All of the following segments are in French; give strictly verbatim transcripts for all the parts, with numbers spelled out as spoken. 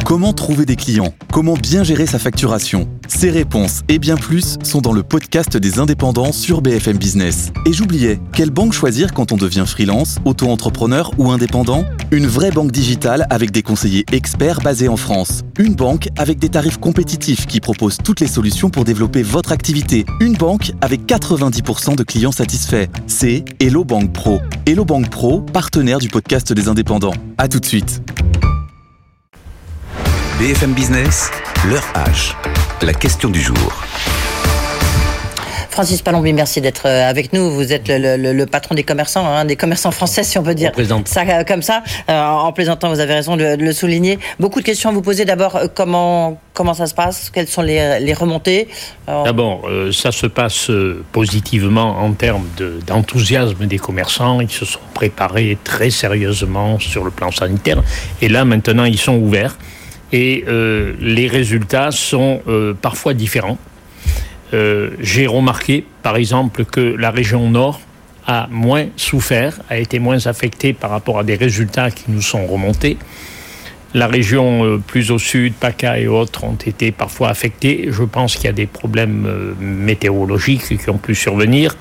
Comment trouver des clients ? Comment bien gérer sa facturation ? Ces réponses et bien plus sont dans le podcast des indépendants sur B F M Business. Et j'oubliais, quelle banque choisir quand on devient freelance, auto-entrepreneur ou indépendant ? Une vraie banque digitale avec des conseillers experts basés en France. Une banque avec des tarifs compétitifs qui propose toutes les solutions pour développer votre activité. Une banque avec quatre-vingt-dix pour cent de clients satisfaits. C'est Hello Bank Pro. Hello Bank Pro, partenaire du podcast des indépendants. À tout de suite. B F M Business, l'heure H, la question du jour. Francis Palombi, merci d'être avec nous. Vous êtes le, le, le patron des commerçants, hein, des commerçants français, si on peut dire ça comme ça. Euh, en plaisantant, vous avez raison de, de le souligner. Beaucoup de questions à vous poser. D'abord, comment, comment ça se passe ? Quelles sont les, les remontées ? Alors... D'abord, euh, ça se passe euh, positivement en termes de, d'enthousiasme des commerçants. Ils se sont préparés très sérieusement sur le plan sanitaire. Et là, maintenant, ils sont ouverts. Et euh, les résultats sont euh, parfois différents. Euh, j'ai remarqué, par exemple, que la région Nord a moins souffert, a été moins affectée par rapport à des résultats qui nous sont remontés. La région euh, plus au sud, PACA et autres, ont été parfois affectées. Je pense qu'il y a des problèmes euh, météorologiques qui ont pu survenir.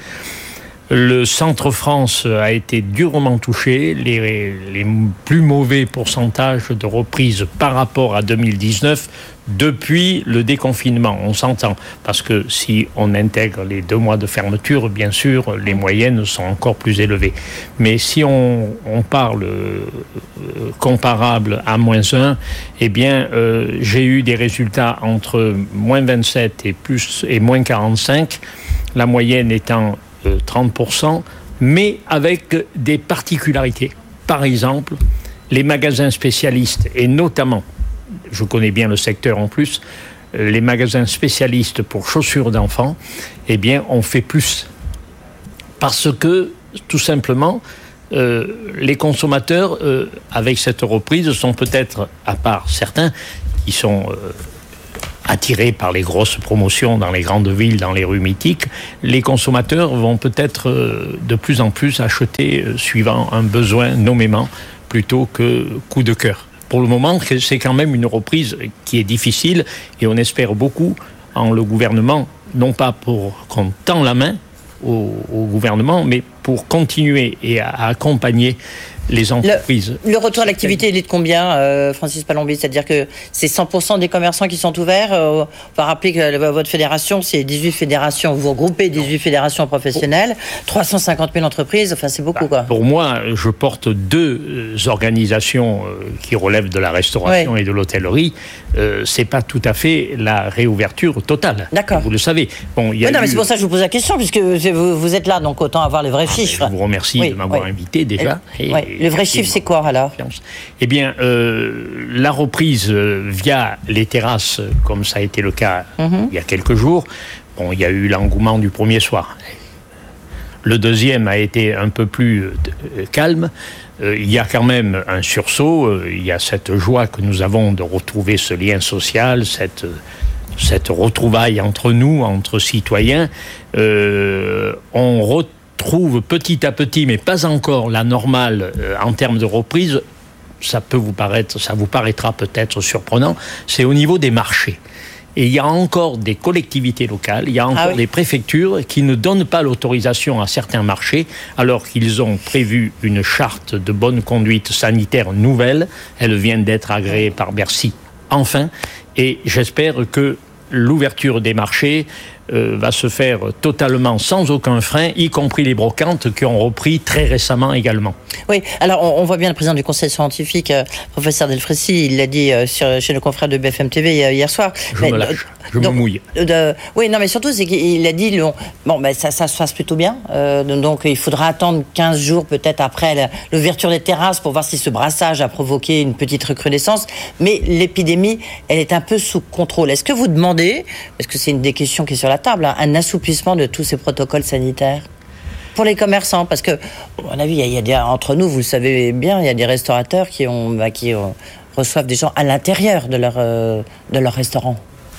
Le Centre-France a été durement touché, les, les plus mauvais pourcentages de reprise par rapport à deux mille dix-neuf depuis le déconfinement. On s'entend, parce que si on intègre les deux mois de fermeture, bien sûr, les moyennes sont encore plus élevées. Mais si on, on parle euh, comparable à moins un, eh bien, euh, j'ai eu des résultats entre moins vingt-sept et, plus, et moins quarante-cinq, la moyenne étant trente pour cent, mais avec des particularités. Par exemple, les magasins spécialistes, et notamment, je connais bien le secteur en plus, les magasins spécialistes pour chaussures d'enfants, eh bien, on fait plus. Parce que, tout simplement, euh, les consommateurs, euh, avec cette reprise, sont peut-être, à part certains, qui sont... Euh, attirés par les grosses promotions dans les grandes villes, dans les rues mythiques, les consommateurs vont peut-être euh, de plus en plus acheter euh, suivant un besoin nommément plutôt que coup de cœur. Pour le moment, c'est quand même une reprise qui est difficile et on espère beaucoup en le gouvernement, non pas pour qu'on tend la main au, au gouvernement, mais pour continuer et à, à accompagner les entreprises. Le, le retour à l'activité, il est de combien, euh, Francis Palombi ? C'est-à-dire que c'est cent pour cent des commerçants qui sont ouverts. Euh, on va rappeler que euh, votre fédération, c'est dix-huit fédérations. Vous regroupez dix-huit fédérations professionnelles, trois cent cinquante mille entreprises. Enfin, c'est beaucoup, quoi. Pour moi, je porte deux organisations euh, qui relèvent de la restauration ouais. et de l'hôtellerie. Euh, c'est pas tout à fait la réouverture totale. D'accord. Vous le savez. Bon, il y a oui, non, eu... mais c'est pour ça que je vous pose la question, puisque vous, vous êtes là, donc autant avoir les vrais ah, chiffres. Je vous remercie oui, de m'avoir oui. invité déjà. Et, oui. Le vrai chiffre, c'est quoi alors ? Eh bien, euh, la reprise euh, via les terrasses, comme ça a été le cas mm-hmm. il y a quelques jours, bon, il y a eu l'engouement du premier soir. Le deuxième a été un peu plus euh, calme. Euh, il y a quand même un sursaut. Euh, il y a cette joie que nous avons de retrouver ce lien social, cette, cette retrouvaille entre nous, entre citoyens. Euh, on retrouve trouve petit à petit, mais pas encore la normale euh, en termes de reprise, ça peut vous paraître, ça vous paraîtra peut-être surprenant, c'est au niveau des marchés. Et il y a encore des collectivités locales, il y a encore ah oui. des préfectures qui ne donnent pas l'autorisation à certains marchés, alors qu'ils ont prévu une charte de bonne conduite sanitaire nouvelle. Elle vient d'être agréée par Bercy, enfin. Et j'espère que l'ouverture des marchés Euh, va se faire totalement sans aucun frein, y compris les brocantes qui ont repris très récemment également. Oui, alors on, on voit bien le président du conseil scientifique, euh, professeur Delfrécy, il l'a dit euh, sur, chez nos confrères de B F M T V hier, hier soir. Je mais, me lâche, euh, je donc, me mouille. Euh, oui, non, mais surtout, c'est qu'il a dit, le, bon, ben, ça, ça se passe plutôt bien, euh, donc il faudra attendre quinze jours peut-être après la, l'ouverture des terrasses pour voir si ce brassage a provoqué une petite recrudescence, mais l'épidémie, elle est un peu sous contrôle. Est-ce que vous demandez, parce que c'est une des questions qui est sur la table, hein, un assouplissement de tous ces protocoles sanitaires pour les commerçants, parce que, à mon avis, il y a, il y a des, entre nous, vous le savez bien, il y a des restaurateurs qui, ont, bah, qui ont, reçoivent des gens à l'intérieur de leur, euh, de leur restaurant.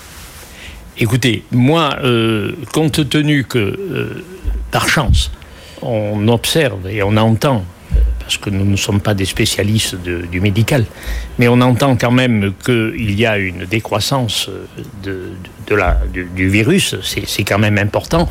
Écoutez, moi, euh, compte tenu que, euh, par chance, on observe et on entend, parce que nous ne sommes pas des spécialistes de, du médical, mais on entend quand même qu'il y a une décroissance de, de, de la, du, du virus, c'est, c'est quand même important.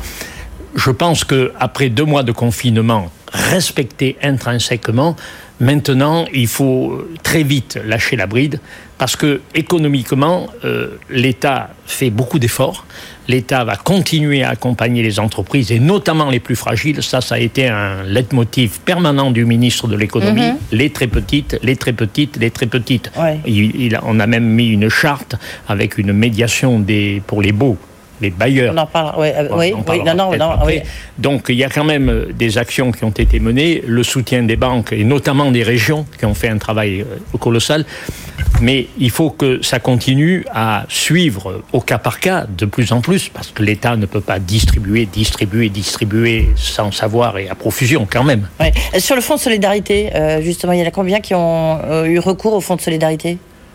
Je pense qu'après deux mois de confinement respecté intrinsèquement, maintenant, il faut très vite lâcher la bride parce que économiquement, euh, l'État fait beaucoup d'efforts. L'État va continuer à accompagner les entreprises et notamment les plus fragiles. Ça, ça a été un leitmotiv permanent du ministre de l'économie. Mm-hmm. Les très petites, les très petites, les très petites. Ouais. Il, il, on a même mis une charte avec une médiation des, pour les baux. Les bailleurs. On en parle, ouais, euh, oui, oui, non, non, non, oui. Donc, il y a quand même des actions qui ont été menées, le soutien des banques et notamment des régions qui ont fait un travail colossal. Mais il faut que ça continue à suivre au cas par cas de plus en plus, parce que l'État ne peut pas distribuer, distribuer, distribuer sans savoir et à profusion quand même. Ouais. Sur le fonds de solidarité, euh, justement, il y en a combien qui ont euh, eu recours au fonds de solidarité ?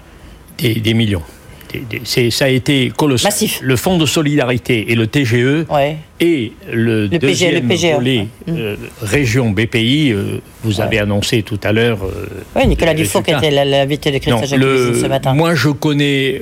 Des, des millions. C'est, ça a été colossal. Massif. Le fonds de solidarité et le T G E ouais. et le, le deuxième P G E, volet mmh. euh, région B P I, euh, vous ouais. avez annoncé tout à l'heure. Euh, oui, Nicolas Dufour qui était l'invité de Christophe Jacques ce matin. Moi, je connais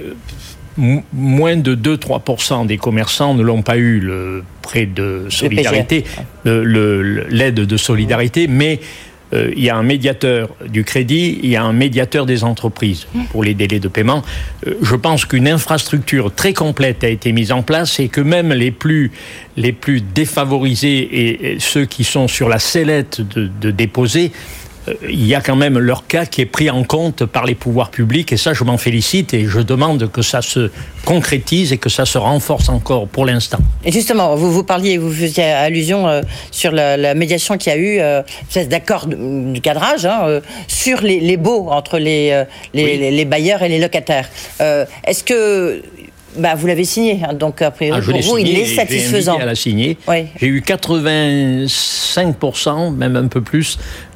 m- moins de deux à trois pour cent des commerçants ne l'ont pas eu le prêt de solidarité, le le, le, l'aide de solidarité, mais Euh, il y a un médiateur du crédit, il y a un médiateur des entreprises pour les délais de paiement. Euh, je pense qu'une infrastructure très complète a été mise en place et que même les plus, les plus défavorisés et, et ceux qui sont sur la sellette de, de déposer, euh, il y a quand même leur cas qui est pris en compte par les pouvoirs publics et ça, je m'en félicite et je demande que ça se concrétise et que ça se renforce encore pour l'instant. Et justement, vous, vous parliez, vous faisiez allusion euh, sur la, la médiation qu'il y a eu, euh, espèce d'accord du cadrage, hein, euh, sur les, les baux entre les, euh, les, oui. les, les bailleurs et les locataires. Euh, est-ce que... Bah, vous l'avez signé, hein, donc a priori ah, pour vous, il est satisfaisant. J'ai à la signer. Oui. J'ai eu quatre-vingt-cinq pour cent, même un peu plus,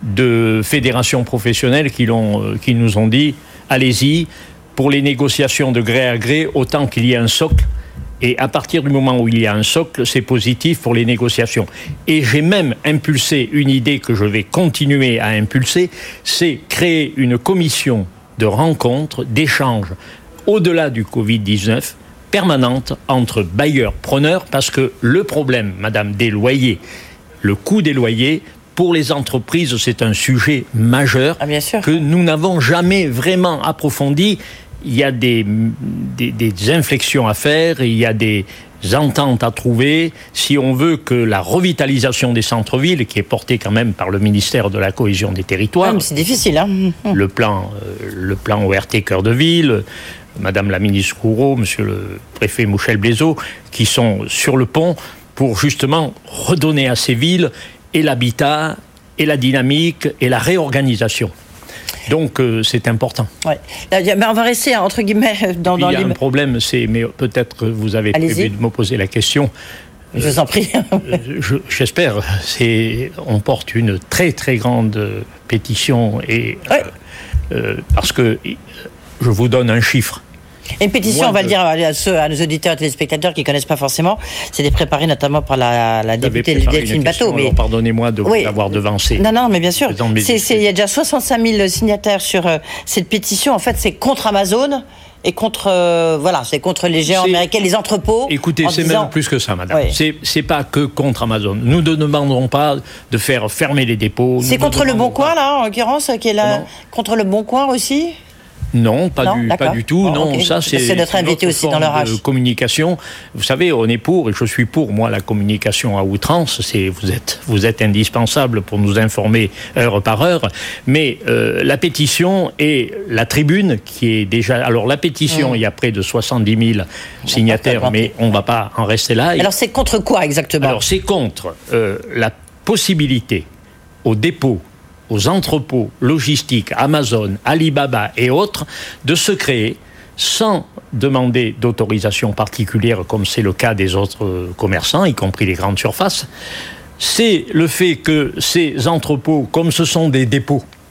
de fédérations professionnelles qui, l'ont, qui nous ont dit « Allez-y, pour les négociations de gré à gré, autant qu'il y ait un socle. Et à partir du moment où il y a un socle, c'est positif pour les négociations. » Et j'ai même impulsé une idée que je vais continuer à impulser, c'est créer une commission de rencontres, d'échanges, au-delà du covid dix-neuf, permanente entre bailleurs-preneurs, parce que le problème, madame, des loyers, le coût des loyers, pour les entreprises, c'est un sujet majeur ah, bien sûr. que nous n'avons jamais vraiment approfondi. Il y a des, des, des inflexions à faire, il y a des ententes à trouver. Si on veut que la revitalisation des centres-villes, qui est portée quand même par le ministère de la Cohésion des Territoires... Ah, mais c'est difficile, hein. Le plan, euh, le plan O R T Cœur de Ville... Madame la ministre Gouraud, Monsieur le préfet Mouchel Blaiseau, qui sont sur le pont pour justement redonner à ces villes et l'habitat, et la dynamique, et la réorganisation. Donc euh, c'est important. Ouais. On va rester entre guillemets dans, dans il y a les... un problème, c'est, mais peut-être que vous avez Allez-y. prévu de me poser la question. Je vous en prie. Je, j'espère. C'est, on porte une très très grande pétition et ouais. euh, euh, parce que je vous donne un chiffre. Une pétition, Moi, on va le dire à, ceux, à nos auditeurs et téléspectateurs qui ne connaissent pas forcément, c'était préparé notamment par la, la députée Delphine Batho. Mais... pardonnez-moi de oui. vous l'avoir devancé. Non, non, mais bien sûr. C'est, c'est, il y a déjà soixante-cinq mille signataires sur euh, cette pétition. En fait, c'est contre Amazon et contre, euh, voilà, c'est contre les géants c'est... américains, les entrepôts. Écoutez, c'est disant... même plus que ça, madame. Oui. C'est, c'est pas que contre Amazon. Nous ne demanderons pas de faire fermer les dépôts. C'est contre le Bon Coin, là, en l'occurrence, qui est là. Contre le Bon Coin aussi ? Non, pas, non, du, pas du tout. Oh, non, okay. ça c'est, c'est notre invité aussi dans leur âge. De communication. Vous savez, on est pour, et je suis pour, moi, la communication à outrance. C'est, vous êtes, vous êtes indispensable pour nous informer heure par heure. Mais euh, la pétition et la tribune, qui est déjà... Alors, la pétition, mmh. il y a près de soixante-dix mille signataires, mais on ne va pas en rester là. Alors, c'est contre quoi exactement ? Alors, c'est contre euh, la possibilité au dépôt, aux entrepôts logistiques, Amazon, Alibaba et autres, de se créer sans demander d'autorisation particulière, comme c'est le cas des autres commerçants, y compris les grandes surfaces. C'est le fait que ces entrepôts, comme ce sont des dépôts,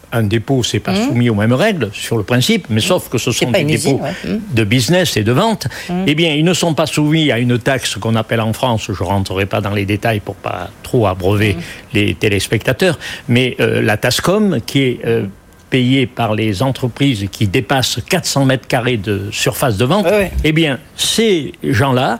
un dépôt, c'est pas mmh. soumis aux mêmes règles sur le principe, mais sauf que ce sont des dépôts usine, ouais. mmh. de business et de vente. Mmh. Eh bien, ils ne sont pas soumis à une taxe qu'on appelle en France, je rentrerai pas dans les détails pour pas trop abreuver mmh. les téléspectateurs, mais euh, la TASCOM qui est euh, payée par les entreprises qui dépassent quatre cents mètres carrés de surface de vente. Oui, oui. Eh bien, ces gens-là,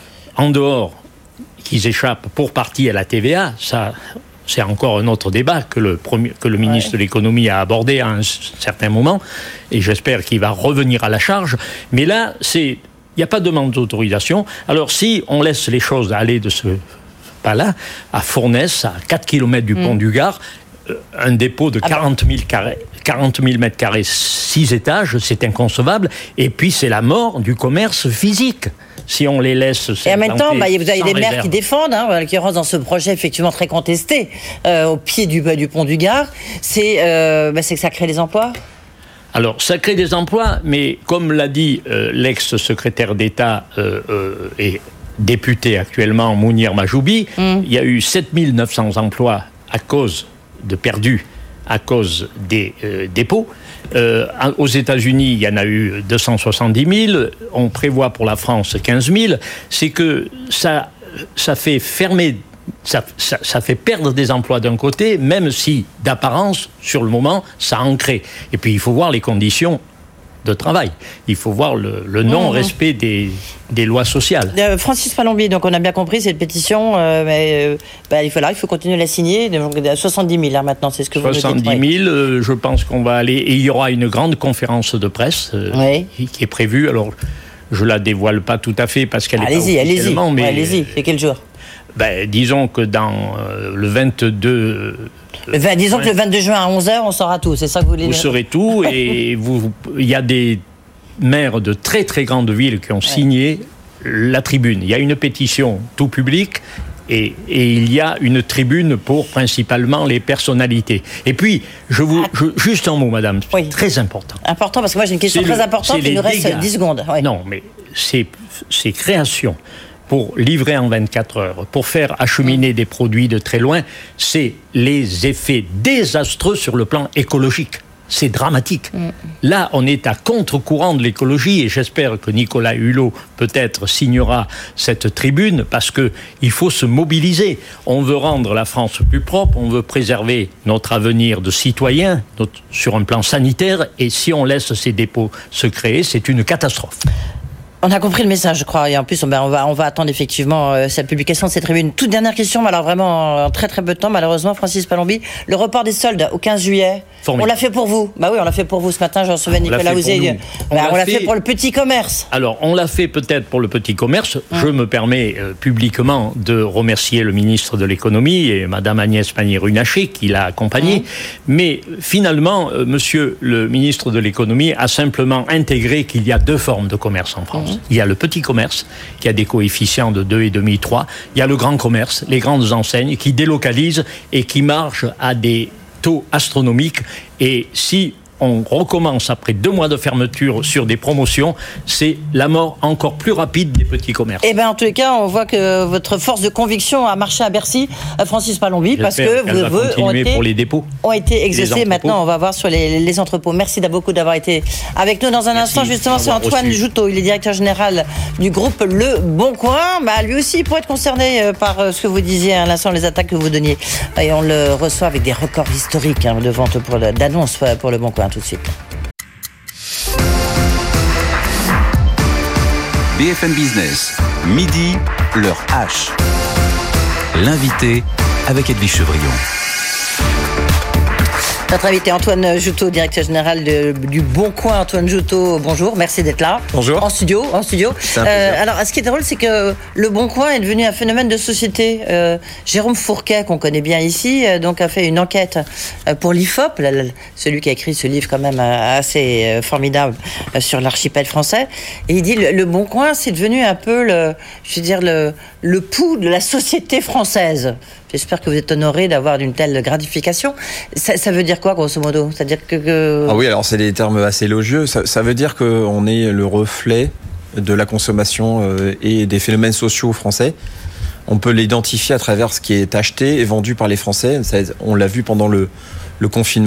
en dehors, qu'ils échappent pour partie à la T V A, ça. C'est encore un autre débat que le, premier, que le ministre ouais. de l'économie a abordé à un certain moment, et j'espère qu'il va revenir à la charge. Mais là, c'est, il n'y a pas de demande d'autorisation. Alors si on laisse les choses aller de ce pas-là, à Fournaise, à quatre kilomètres du pont mmh. du Gard, un dépôt de quarante mille, carrés, quarante mille mètres carrés, six étages, c'est inconcevable. Et puis c'est la mort du commerce physique. Si on les laisse... Et en même temps, bah, vous avez des maires réserve. qui défendent, hein, en l'occurrence dans ce projet effectivement très contesté, euh, au pied du, du pont du Gard, c'est, euh, bah, c'est que ça crée des emplois. Alors, ça crée des emplois, mais comme l'a dit euh, l'ex-secrétaire d'État euh, euh, et député actuellement, Mounir Majoubi, mm. il y a eu sept mille neuf cents emplois à cause de perdus, à cause des euh, dépôts. Euh, aux États-Unis, il y en a eu deux cent soixante-dix mille. On prévoit pour la France quinze mille. C'est que ça, ça fait fermer, ça, ça, ça fait perdre des emplois d'un côté, même si, d'apparence, sur le moment, ça en crée. Et puis, il faut voir les conditions de travail. Il faut voir le, le non-respect des, des lois sociales. Euh, Francis Palombi, donc on a bien compris cette pétition, euh, mais euh, bah, il faut là, il faut continuer à la signer. Donc, soixante-dix mille là, maintenant, c'est ce que vous nous dites. soixante-dix mille, euh, je pense qu'on va aller, et il y aura une grande conférence de presse euh, oui. qui, qui est prévue. Alors, je la dévoile pas tout à fait parce qu'elle allez-y, est pas allez-y, mais ouais, allez-y. C'est quel jour? Ben, disons que dans euh, le vingt-deux... Le vingt, disons ouais. que le vingt-deux juin à onze heures, on saura tout, c'est ça que vous voulez dire? Vous saurez tout, et vous, il y a des maires de très très grandes villes qui ont ouais. signé la tribune. Il y a une pétition tout public, et, et il y a une tribune pour principalement les personnalités. Et puis, je vous, je, juste un mot, madame, oui. très important. Important, parce que moi j'ai une question c'est très le, importante, il nous reste dix secondes. Ouais. Non, mais ces, ces créations pour livrer en vingt-quatre heures, pour faire acheminer mmh. des produits de très loin, c'est les effets désastreux sur le plan écologique. C'est dramatique. Mmh. Là, on est à contre-courant de l'écologie, et j'espère que Nicolas Hulot, peut-être, signera cette tribune, parce qu'il faut se mobiliser. On veut rendre la France plus propre, on veut préserver notre avenir de citoyens notre, sur un plan sanitaire, et si on laisse ces dépôts se créer, c'est une catastrophe. On a compris le message, je crois, et en plus, on va, on va attendre effectivement euh, cette publication de cette tribune. Toute dernière question, mais alors vraiment en très très peu de temps, malheureusement, Francis Palombi, le report des soldes au quinze juillet, Formidable. On l'a fait pour vous. Bah oui, on l'a fait pour vous ce matin, j'en recevais Nicolas Houzé. On, bah, on l'a fait, fait pour le petit commerce. Alors, on l'a fait peut-être pour le petit commerce. Hum. Je me permets euh, publiquement de remercier le ministre de l'économie et Madame Agnès Pannier-Runacher qui l'a accompagné. Hum. Mais finalement, euh, Monsieur le ministre de l'économie a simplement intégré qu'il y a deux formes de commerce en France. Hum. Il y a le petit commerce, qui a des coefficients de deux virgule cinq, trois. Il y a le grand commerce, les grandes enseignes, qui délocalisent et qui marchent à des taux astronomiques. Et si on recommence après deux mois de fermeture sur des promotions, c'est la mort encore plus rapide des petits commerces. Eh bien, en tous les cas, on voit que votre force de conviction a marché à Bercy, Francis Palombi, parce que vos vœux ont été, pour les dépôts, ont été exaucés. Maintenant, on va voir sur les, les entrepôts. Merci beaucoup d'avoir été avec nous. Dans un Merci instant, justement, c'est Antoine reçu. Joutot. Il est directeur général du groupe Le Bon Coin. Bah, lui aussi, il pourrait être concerné par ce que vous disiez à l'instant, les attaques que vous donniez. Et on le reçoit avec des records historiques hein, de vente pour le, d'annonce pour Le Bon Coin. Tout de suite. B F M Business, midi, l'heure H. L'invité avec Edwige Chevrillon. Notre invité Antoine Joutot, directeur général de, du Bon Coin. Antoine Joutot, bonjour, merci d'être là. Bonjour. En studio, en studio. Euh, alors, ce qui est drôle, c'est que le Bon Coin est devenu un phénomène de société. Euh, Jérôme Fourquet, qu'on connaît bien ici, euh, donc a fait une enquête euh, pour l'I F O P, là, celui qui a écrit ce livre quand même euh, assez euh, formidable euh, sur l'archipel français. Et il dit le, le Bon Coin, c'est devenu un peu le, je veux dire le, le pouls de la société française. J'espère que vous êtes honoré d'avoir une telle gratification. Ça, ça veut dire quoi, grosso modo ? C'est-à-dire que, que... Ah oui, alors c'est des termes assez élogieux. Ça, ça veut dire qu'on est le reflet de la consommation euh, et des phénomènes sociaux français. On peut l'identifier à travers ce qui est acheté et vendu par les Français. Ça, on l'a vu pendant le, le confinement.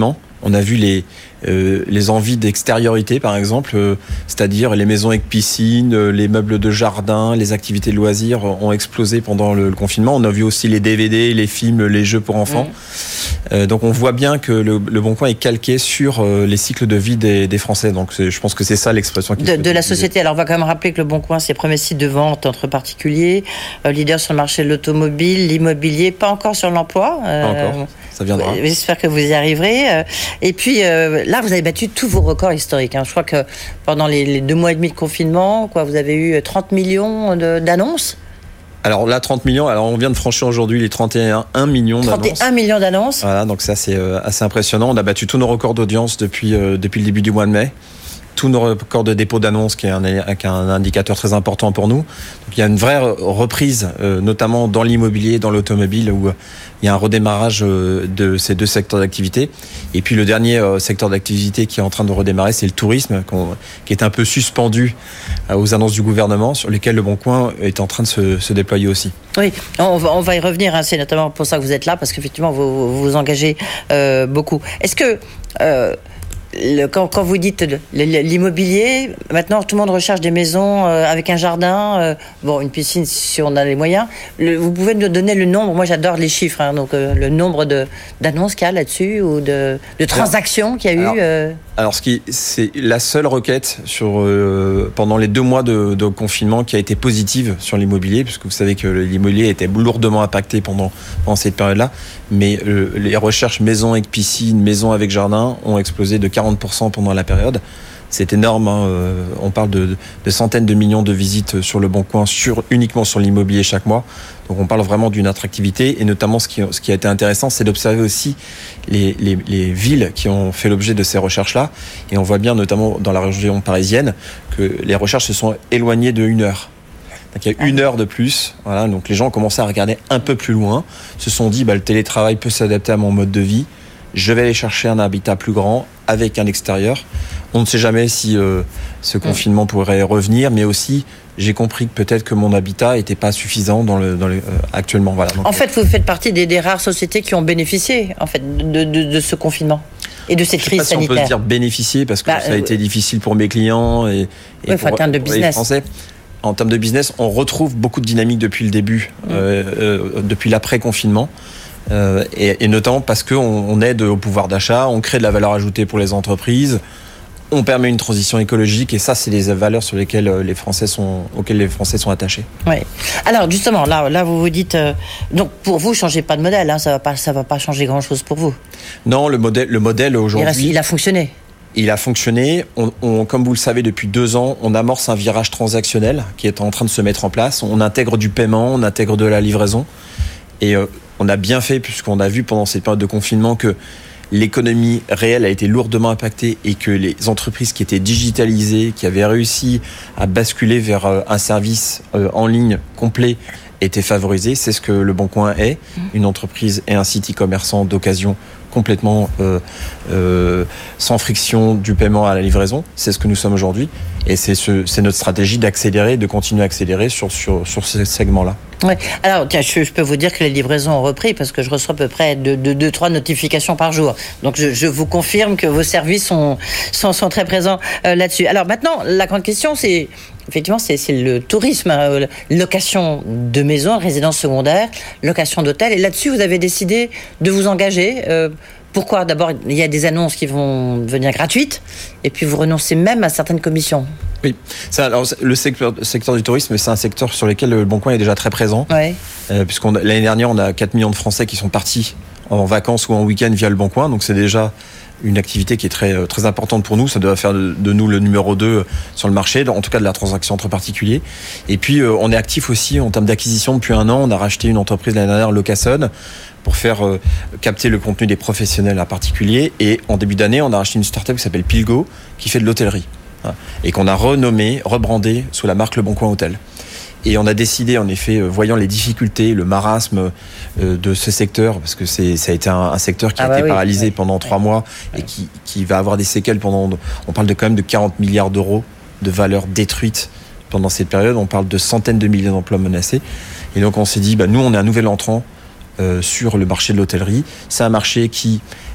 On a vu les, euh, les envies d'extériorité, par exemple, euh, c'est-à-dire les maisons avec piscine, euh, les meubles de jardin, les activités de loisirs ont explosé pendant le, le confinement. On a vu aussi les D V D, les films, les jeux pour enfants. Mmh. Euh, donc on voit bien que le, le Bon Coin est calqué sur euh, les cycles de vie des, des Français. Donc je pense que c'est ça l'expression qui de, de la société. Alors on va quand même rappeler que le Bon Coin, c'est le premier site de vente entre particuliers, euh, leader sur le marché de l'automobile, l'immobilier, pas encore sur l'emploi. Euh, pas encore, ça viendra. J'espère que vous y arriverez. Et puis euh, là, vous avez battu tous vos records historiques. Hein. Je crois que pendant les, les deux mois et demi de confinement, quoi, vous avez eu trente millions de, d'annonces. Alors là, trente millions, alors on vient de franchir aujourd'hui les trente et un millions d'annonces. trente et un millions d'annonces. Voilà, donc ça c'est euh, assez impressionnant. On a battu tous nos records d'audience depuis, euh, depuis le début du mois de mai. Tous nos records de dépôt d'annonces, qui est un, qui est un indicateur très important pour nous. Donc, il y a une vraie reprise, euh, notamment dans l'immobilier, dans l'automobile, où euh, il y a un redémarrage euh, de ces deux secteurs d'activité. Et puis le dernier euh, secteur d'activité qui est en train de redémarrer, c'est le tourisme, qui est un peu suspendu euh, aux annonces du gouvernement, sur lesquelles le Bon Coin est en train de se, se déployer aussi. Oui, on va, on va y revenir. Hein, c'est notamment pour ça que vous êtes là, parce qu'effectivement, vous vous, vous engagez euh, beaucoup. Est-ce que... Euh, Le, quand, quand vous dites l'immobilier, maintenant tout le monde recherche des maisons euh, avec un jardin, euh, bon, une piscine si on a les moyens. Le, vous pouvez nous donner le nombre, moi j'adore les chiffres, hein, donc euh, le nombre de, d'annonces qu'il y a là-dessus ou de, de transactions qu'il y a alors, eu euh... Alors, ce qui, c'est la seule requête sur, euh, pendant les deux mois de, de confinement qui a été positive sur l'immobilier, puisque vous savez que l'immobilier était lourdement impacté pendant, pendant cette période-là, mais euh, les recherches maison avec piscine, maison avec jardin ont explosé de quarante pour cent pendant la période. C'est énorme, hein. On parle de, de centaines de millions de visites sur le Bon Coin, sur, uniquement sur l'immobilier chaque mois. Donc on parle vraiment d'une attractivité, et notamment ce qui, ce qui a été intéressant, c'est d'observer aussi les, les, les villes qui ont fait l'objet de ces recherches-là. Et on voit bien, notamment dans la région parisienne, que les recherches se sont éloignées de une heure. Donc il y a une heure de plus. Voilà, donc les gens ont commencé à regarder un peu plus loin, se sont dit bah, le télétravail peut s'adapter à mon mode de vie. Je vais aller chercher un habitat plus grand avec un extérieur. On ne sait jamais si euh, ce confinement pourrait revenir, mais aussi j'ai compris que peut-être que mon habitat n'était pas suffisant dans le, dans le, euh, actuellement. Voilà. Donc, en fait, vous faites partie des, des rares sociétés qui ont bénéficié en fait, de, de, de ce confinement et de cette crise je sais pas sanitaire. Si on peut dire bénéficier, parce que bah, ça a euh, été difficile pour mes clients et, et oui, pour, en termes de pour business. les Français. En termes de business, on retrouve beaucoup de dynamique depuis le début, mmh. euh, euh, depuis l'après-confinement. Euh, et, et notamment parce qu'on on aide au pouvoir d'achat, on crée de la valeur ajoutée pour les entreprises, on permet une transition écologique, et ça, c'est les valeurs sur lesquelles les Français sont, auxquelles les Français sont attachés. Oui. Alors justement, là, là, vous vous dites, euh, donc pour vous, changez pas de modèle, hein, ça va pas, ça va pas changer grand-chose pour vous. Non, le modèle, le modèle aujourd'hui, il, reste, il a fonctionné. Il a fonctionné. On, on, comme vous le savez, depuis deux ans, on amorce un virage transactionnel qui est en train de se mettre en place. On intègre du paiement, on intègre de la livraison, et euh, on a bien fait, puisqu'on a vu pendant cette période de confinement que l'économie réelle a été lourdement impactée et que les entreprises qui étaient digitalisées, qui avaient réussi à basculer vers un service en ligne complet, étaient favorisées. C'est ce que Le Bon Coin est, une entreprise et un site e-commerçant d'occasion complètement euh, euh, sans friction du paiement à la livraison. C'est ce que nous sommes aujourd'hui, et c'est, ce, c'est notre stratégie d'accélérer, de continuer à accélérer sur, sur, sur ces segments-là. Ouais. Alors, tiens, je, je peux vous dire que les livraisons ont repris, parce que je reçois à peu près deux, deux, deux trois notifications par jour. Donc, je, je vous confirme que vos services sont, sont, sont très présents euh, là-dessus. Alors maintenant, la grande question, c'est effectivement, c'est, c'est le tourisme, hein, location de maisons, résidence secondaire, location d'hôtels. Et là-dessus, vous avez décidé de vous engager. Euh, pourquoi ? D'abord, il y a des annonces qui vont devenir gratuites, et puis vous renoncez même à certaines commissions. Oui, ça, alors, le secteur, le secteur du tourisme, c'est un secteur sur lequel Le Bon Coin est déjà très présent. Ouais. Euh, puisqu'on l'année dernière, on a quatre millions de Français qui sont partis en vacances ou en week-end via Le Bon Coin. Donc c'est déjà une activité qui est très, très importante pour nous. Ça doit faire de, de nous le numéro deux sur le marché, en tout cas de la transaction entre particuliers. Et puis, euh, on est actif aussi en termes d'acquisition depuis un an. On a racheté une entreprise l'année dernière, Locason, pour faire euh, capter le contenu des professionnels en particulier. Et en début d'année, on a racheté une start-up qui s'appelle Pilgo, qui fait de l'hôtellerie. Voilà. Et qu'on a renommé, rebrandé sous la marque Le Bon Coin Hôtel. Et on a décidé, en effet, voyant les difficultés, le marasme de ce secteur, parce que c'est, ça a été un, un secteur qui a ah bah été oui, paralysé oui, pendant oui, trois oui. mois et oui. qui, qui va avoir des séquelles pendant... On parle de quand même de quarante milliards d'euros de valeur détruite pendant cette période. On parle de centaines de milliers d'emplois menacés. Et donc on s'est dit, bah, nous, on est un nouvel entrant euh, sur le marché de l'hôtellerie. C'est un marché qui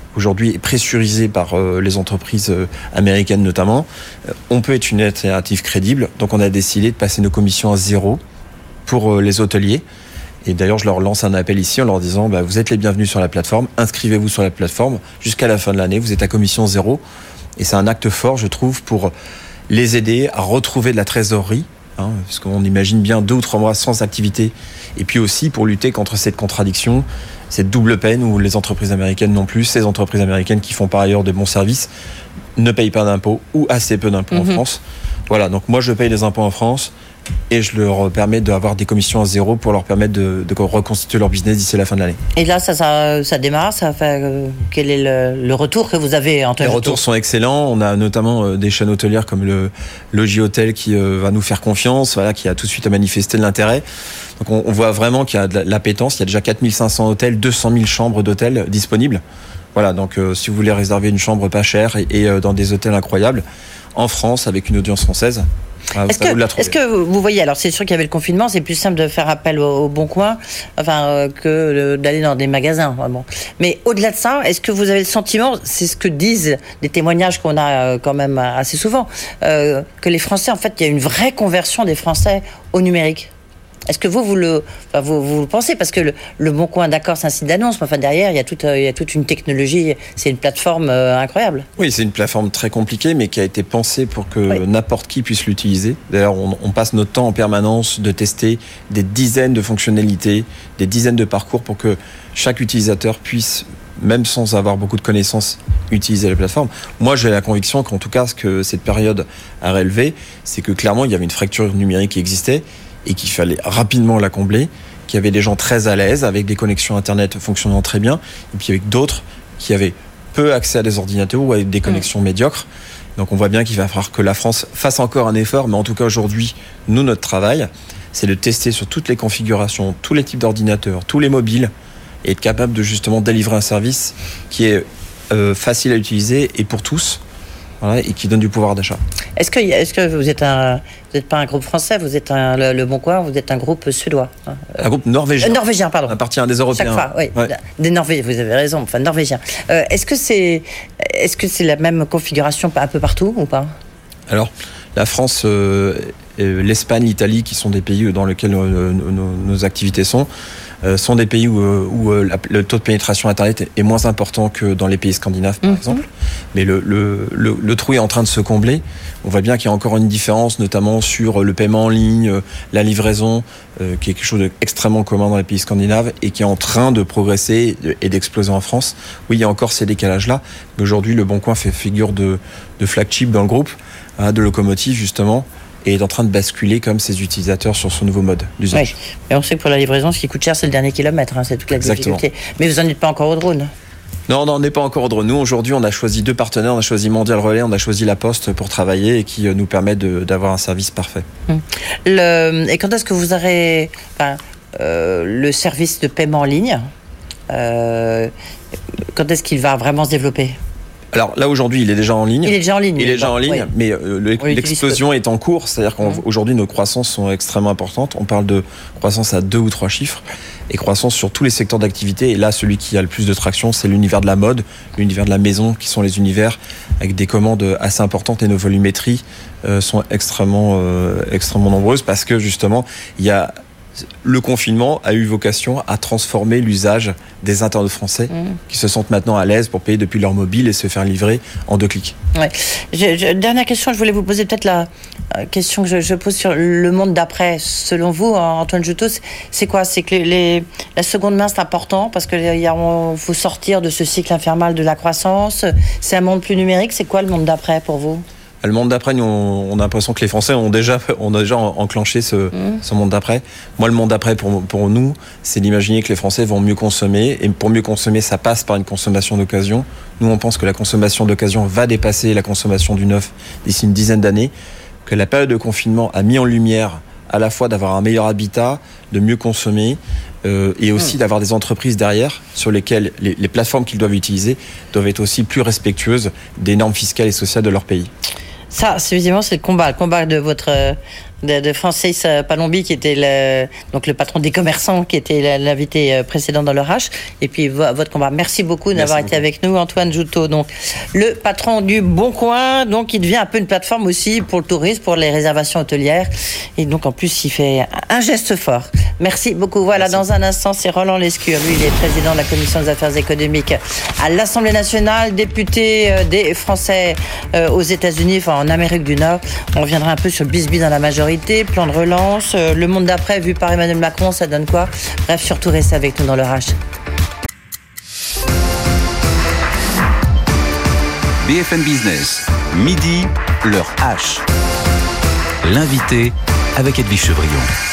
aujourd'hui est pressurisé par euh, les entreprises euh, américaines notamment, euh, on peut être une alternative crédible. Donc on a décidé de passer nos commissions à zéro pour euh, les hôteliers. Et d'ailleurs, je leur lance un appel ici en leur disant bah, vous êtes les bienvenus sur la plateforme, inscrivez-vous sur la plateforme. Jusqu'à la fin de l'année, vous êtes à commission zéro. Et c'est un acte fort, je trouve, pour les aider à retrouver de la trésorerie. Hein, parce qu'on imagine bien deux ou trois mois sans activité. Et puis aussi pour lutter contre cette contradiction, cette double peine où les entreprises américaines non plus, ces entreprises américaines qui font par ailleurs de bons services, ne payent pas d'impôts ou assez peu d'impôts mmh. en France. Voilà, donc moi je paye les impôts en France. Et je leur permets d'avoir des commissions à zéro pour leur permettre de, de reconstituer leur business d'ici la fin de l'année. Et là, ça, ça, ça démarre, ça fait, euh, quel est le, le retour que vous avez en Les retours sont excellents. On a notamment euh, des chaînes hôtelières comme le Logis Hôtel qui euh, va nous faire confiance, voilà, qui a tout de suite manifesté de l'intérêt. Donc on, on voit vraiment qu'il y a de l'appétence. Il y a déjà quatre mille cinq cents hôtels, deux cent mille chambres d'hôtels disponibles. Voilà, donc euh, si vous voulez réserver une chambre pas chère et, et euh, dans des hôtels incroyables, en France, avec une audience française, ah, est-ce, que, est-ce que vous voyez, alors c'est sûr qu'il y avait le confinement, c'est plus simple de faire appel au, au Bon Coin enfin, euh, que d'aller dans des magasins. Bon. Mais au-delà de ça, est-ce que vous avez le sentiment, c'est ce que disent des témoignages qu'on a euh, quand même assez souvent, euh, que les Français, en fait, il y a une vraie conversion des Français au numérique ? Est-ce que vous, vous le, enfin, vous, vous le pensez ? Parce que le, le Bon Coin, d'accord, c'est un site d'annonce, mais enfin, derrière, il y a toute, il y a toute une technologie, c'est une plateforme euh, incroyable. Oui, c'est une plateforme très compliquée, mais qui a été pensée pour que oui. n'importe qui puisse l'utiliser. D'ailleurs, on, on passe notre temps en permanence de tester des dizaines de fonctionnalités, des dizaines de parcours pour que chaque utilisateur puisse, même sans avoir beaucoup de connaissances, utiliser la plateforme. Moi, j'ai la conviction qu'en tout cas, ce que cette période a relevé, c'est que clairement, il y avait une fracture numérique qui existait, et qu'il fallait rapidement la combler, qu'il y avait des gens très à l'aise, avec des connexions Internet fonctionnant très bien, et puis avec d'autres qui avaient peu accès à des ordinateurs ou avec des connexions mmh. médiocres. Donc on voit bien qu'il va falloir que la France fasse encore un effort, mais en tout cas aujourd'hui, nous, notre travail, c'est de tester sur toutes les configurations, tous les types d'ordinateurs, tous les mobiles, et être capable de justement délivrer un service qui est euh, facile à utiliser et pour tous, voilà, et qui donne du pouvoir d'achat. Est-ce que, est-ce que vous êtes un, vous n'êtes pas un groupe français, vous êtes un, le, le Bon Coin, vous êtes un groupe suédois. Hein, un groupe norvégien. Euh, norvégien, pardon. Appartient à des Européens. Chaque fois, oui. Ouais. Des Norvégiens, vous avez raison, enfin norvégiens. Euh, est-ce que c'est, est-ce que c'est la même configuration un peu partout ou pas ? Alors, la France, euh, l'Espagne, l'Italie, qui sont des pays dans lesquels euh, nos, nos activités sont, Euh, sont des pays où, où euh, la, le taux de pénétration Internet est, est moins important que dans les pays scandinaves, par mmh. exemple. Mais le, le, le, le trou est en train de se combler. On voit bien qu'il y a encore une différence, notamment sur le paiement en ligne, euh, la livraison, euh, qui est quelque chose d'extrêmement commun dans les pays scandinaves et qui est en train de progresser et d'exploser en France. Oui, il y a encore ces décalages-là. Mais aujourd'hui, le Bon Coin fait figure de, de flagship dans le groupe, hein, de locomotive, justement, et est en train de basculer comme ses utilisateurs sur son nouveau mode d'usage. Oui. Et on sait que pour la livraison, ce qui coûte cher, c'est le dernier kilomètre, hein, c'est toute la Exactement. difficulté. Mais vous n'en êtes pas encore au drone ? Non, non, on n'est pas encore au drone. Nous, aujourd'hui, on a choisi deux partenaires. On a choisi Mondial Relais, on a choisi La Poste pour travailler et qui nous permet de, d'avoir un service parfait. Hum. Le, et quand est-ce que vous aurez enfin, euh, le service de paiement en ligne euh, quand est-ce qu'il va vraiment se développer ? Alors là aujourd'hui il est déjà en ligne. Il est déjà en ligne. Il est déjà en ligne, oui. mais euh, le, l'explosion est en cours, c'est-à-dire qu'aujourd'hui nos croissances sont extrêmement importantes. On parle de croissance à deux ou trois chiffres et croissance sur tous les secteurs d'activité. Et là celui qui a le plus de traction, c'est l'univers de la mode, l'univers de la maison, qui sont les univers avec des commandes assez importantes et nos volumétries euh, sont extrêmement euh, extrêmement nombreuses parce que justement il y a le confinement a eu vocation à transformer l'usage des internautes français mmh. qui se sentent maintenant à l'aise pour payer depuis leur mobile et se faire livrer en deux clics. Ouais. Je, je, dernière question, je voulais vous poser peut-être la euh, question que je, je pose sur le monde d'après. Selon vous, Antoine Joutot, c'est, c'est quoi ? C'est que les, les, la seconde main, c'est important parce qu'il faut sortir de ce cycle infernal de la croissance. C'est un monde plus numérique. C'est quoi le monde d'après pour vous ? Le monde d'après, nous, on, on a l'impression que les Français ont déjà, ont déjà enclenché ce, mmh. ce monde d'après. Moi, le monde d'après, pour, pour nous, c'est d'imaginer que les Français vont mieux consommer. Et pour mieux consommer, ça passe par une consommation d'occasion. Nous, on pense que la consommation d'occasion va dépasser la consommation du neuf d'ici une dizaine d'années. Que la période de confinement a mis en lumière à la fois d'avoir un meilleur habitat, de mieux consommer, euh, et aussi mmh. d'avoir des entreprises derrière sur lesquelles les, les plateformes qu'ils doivent utiliser doivent être aussi plus respectueuses des normes fiscales et sociales de leur pays. Ça, c'est visiblement, c'est le combat, le combat de votre... de, de Francis Palombi, qui était le, donc le patron des commerçants, qui était l'invité précédent dans le H. Et puis votre combat. Merci beaucoup d'avoir été avec nous, Antoine Joutot, donc le patron du Bon Coin, donc qui devient un peu une plateforme aussi pour le tourisme, pour les réservations hôtelières. Et donc en plus, il fait un geste fort. Merci beaucoup. Voilà, Merci. Dans un instant, c'est Roland Lescure. Lui, il est président de la Commission des affaires économiques à l'Assemblée nationale, député des Français aux États-Unis, enfin en Amérique du Nord. On reviendra un peu sur le bis-bis dans la majorité, plan de relance, le monde d'après vu par Emmanuel Macron, ça donne quoi? Bref, surtout restez avec nous dans le H. B F M Business, midi, l'heure H. L'invité avec Edwige Chevrillon.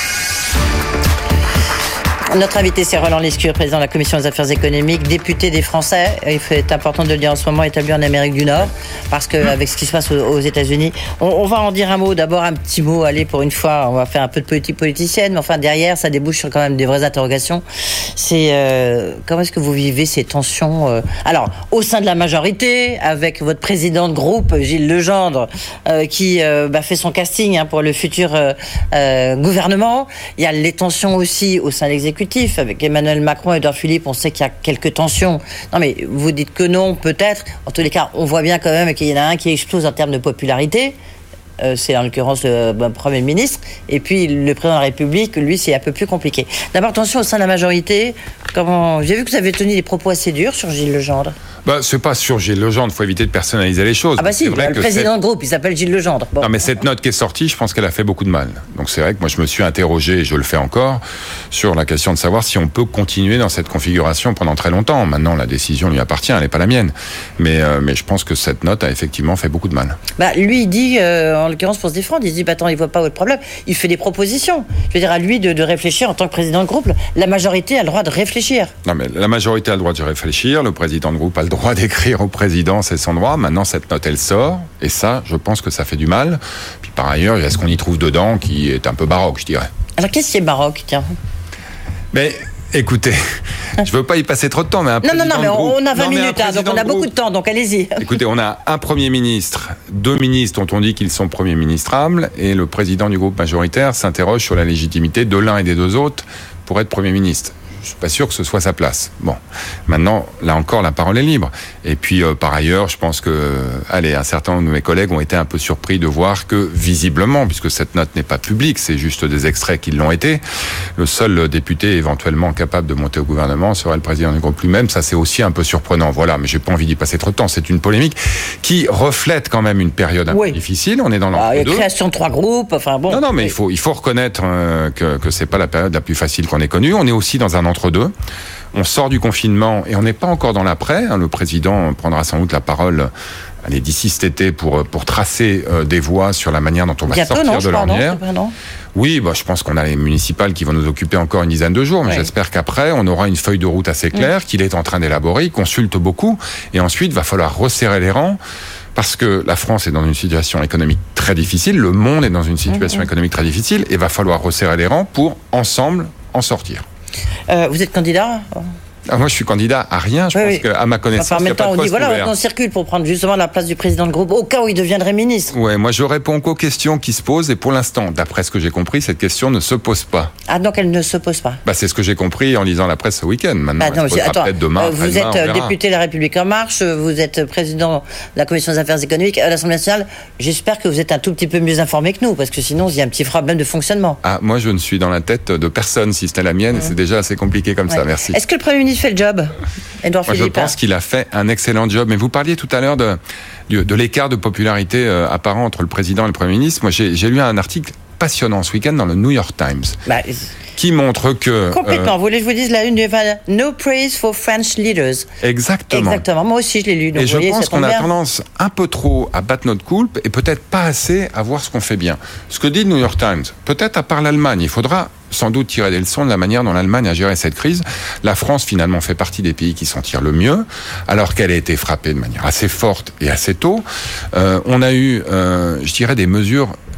Notre invité, c'est Roland Lescure, président de la Commission des affaires économiques, député des Français. Il est important de le dire en ce moment, établi en Amérique du Nord, parce qu'avec ce qui se passe aux, aux États-Unis, on, on va en dire un mot. D'abord, un petit mot. Allez, pour une fois, on va faire un peu de politique politicienne, mais enfin, derrière, ça débouche sur quand même des vraies interrogations. C'est euh, comment est-ce que vous vivez ces tensions euh, alors, au sein de la majorité, avec votre président de groupe, Gilles Legendre, euh, qui euh, bah, fait son casting hein, pour le futur euh, euh, gouvernement. Il y a les tensions aussi au sein de l'exécutif. Avec Emmanuel Macron et Édouard Philippe, on sait qu'il y a quelques tensions. Non, mais vous dites que non, peut-être. En tous les cas, on voit bien quand même qu'il y en a un qui explose en termes de popularité. Euh, c'est en l'occurrence le ben, Premier ministre. Et puis le président de la République, lui, c'est un peu plus compliqué. D'abord, attention au sein de la majorité. Comment... J'ai vu que vous avez tenu des propos assez durs sur Gilles Legendre. Bah, c'est pas sur Gilles Legendre, il faut éviter de personnaliser les choses. Ah bah si, vrai le que président cette... de groupe, il s'appelle Gilles Legendre. Bon. Non mais cette note qui est sortie, je pense qu'elle a fait beaucoup de mal. Donc c'est vrai que moi je me suis interrogé, et je le fais encore, sur la question de savoir si on peut continuer dans cette configuration pendant très longtemps. Maintenant la décision lui appartient, elle n'est pas la mienne. Mais, euh, mais je pense que cette note a effectivement fait beaucoup de mal. Bah lui il dit, euh, en l'occurrence pour se défendre, il dit bah attends, il voit pas où est le problème. Il fait des propositions. Je veux dire à lui de, de réfléchir en tant que président de groupe. La majorité a le droit de réfléchir. Non mais la majorité a le droit de réfléchir, le président de groupe a le droit d'écrire au président, c'est son droit. Maintenant, cette note, elle sort. Et ça, je pense que ça fait du mal. Puis par ailleurs, il y a ce qu'on y trouve dedans qui est un peu baroque, je dirais. Alors, qu'est-ce qui est baroque, tiens? Mais... Écoutez, je veux pas y passer trop de temps, mais un non, non, non, mais groupe, on a vingt non, minutes, hein, donc on a groupe, beaucoup de temps, donc allez-y. Écoutez, on a un Premier ministre, deux ministres dont on dit qu'ils sont premiers ministrables, et le président du groupe majoritaire s'interroge sur la légitimité de l'un et des deux autres pour être Premier ministre. Je suis pas sûr que ce soit sa place. Bon, maintenant, là encore, la parole est libre. Et puis, euh, par ailleurs, je pense que, allez, un certain nombre de mes collègues ont été un peu surpris de voir que, visiblement, puisque cette note n'est pas publique, c'est juste des extraits qui l'ont été, le seul député éventuellement capable de monter au gouvernement serait le président du groupe lui-même. Ça, c'est aussi un peu surprenant. Voilà, mais j'ai pas envie d'y passer trop de temps. C'est une polémique qui reflète quand même une période un oui. peu difficile. On est dans l'entre-deux. Ah, il y a création de trois groupes. Enfin bon. Non, non, mais oui. il faut, il faut reconnaître euh, que, que c'est pas la période la plus facile qu'on ait connue. On est aussi dans un entre deux. On sort du confinement et on n'est pas encore dans l'après. Le président prendra sans doute la parole allez, d'ici cet été pour, pour tracer euh, des voies sur la manière dont on va Bientôt, sortir non, de l'ornière. Non, oui, bah, je pense qu'on a les municipales qui vont nous occuper encore une dizaine de jours, mais oui. j'espère qu'après, on aura une feuille de route assez claire, mmh. qu'il est en train d'élaborer, il consulte beaucoup, et ensuite, il va falloir resserrer les rangs. Parce que la France est dans une situation économique très difficile, le monde est dans une situation mmh. économique très difficile, et il va falloir resserrer les rangs pour, ensemble, en sortir. Euh, vous êtes candidat ? Ah, moi, je suis candidat à rien. Je oui, pense oui. qu'à ma connaissance, enfin, il n'y a pas de poste ouvert. Voilà, on circule pour prendre justement la place du président de groupe au cas où il deviendrait ministre. Ouais, moi, je réponds qu'aux questions qui se posent et pour l'instant, d'après ce que j'ai compris, cette question ne se pose pas. Ah, donc elle ne se pose pas. Bah, c'est ce que j'ai compris en lisant la presse ce week-end. Maintenant, bah, non, elle se posera attends, peut-être demain. Euh, vous demain, êtes député de La République En Marche, vous êtes président de la Commission des affaires économiques à l'Assemblée nationale. J'espère que vous êtes un tout petit peu mieux informé que nous, parce que sinon, il y a un petit problème de fonctionnement. Ah, moi, je ne suis dans la tête de personne si c'était la mienne, mmh. et c'est déjà assez compliqué comme ouais. ça. Merci. Est-ce que le Premier ministre fait le job? Edouard Moi, je pense qu'il a fait un excellent job. Mais vous parliez tout à l'heure de, de, de l'écart de popularité euh, apparent entre le président et le Premier ministre. Moi, j'ai, j'ai lu un article passionnant ce week-end dans le New York Times. Bah, qui montre que... Complètement. Euh, vous voulez que je vous dise la une du No praise for French leaders. Exactement. Exactement. Moi aussi, je l'ai lu. Donc et je voyez, pense qu'on a bien. tendance un peu trop à battre notre coulpe et peut-être pas assez à voir ce qu'on fait bien. Ce que dit le New York Times, peut-être à part l'Allemagne, il faudra sans doute tirer des leçons de la manière dont l'Allemagne a géré cette crise. La France, finalement, fait partie des pays qui s'en tirent le mieux, alors qu'elle a été frappée de manière assez forte et assez tôt. Euh, on a eu, euh, je dirais, des mesures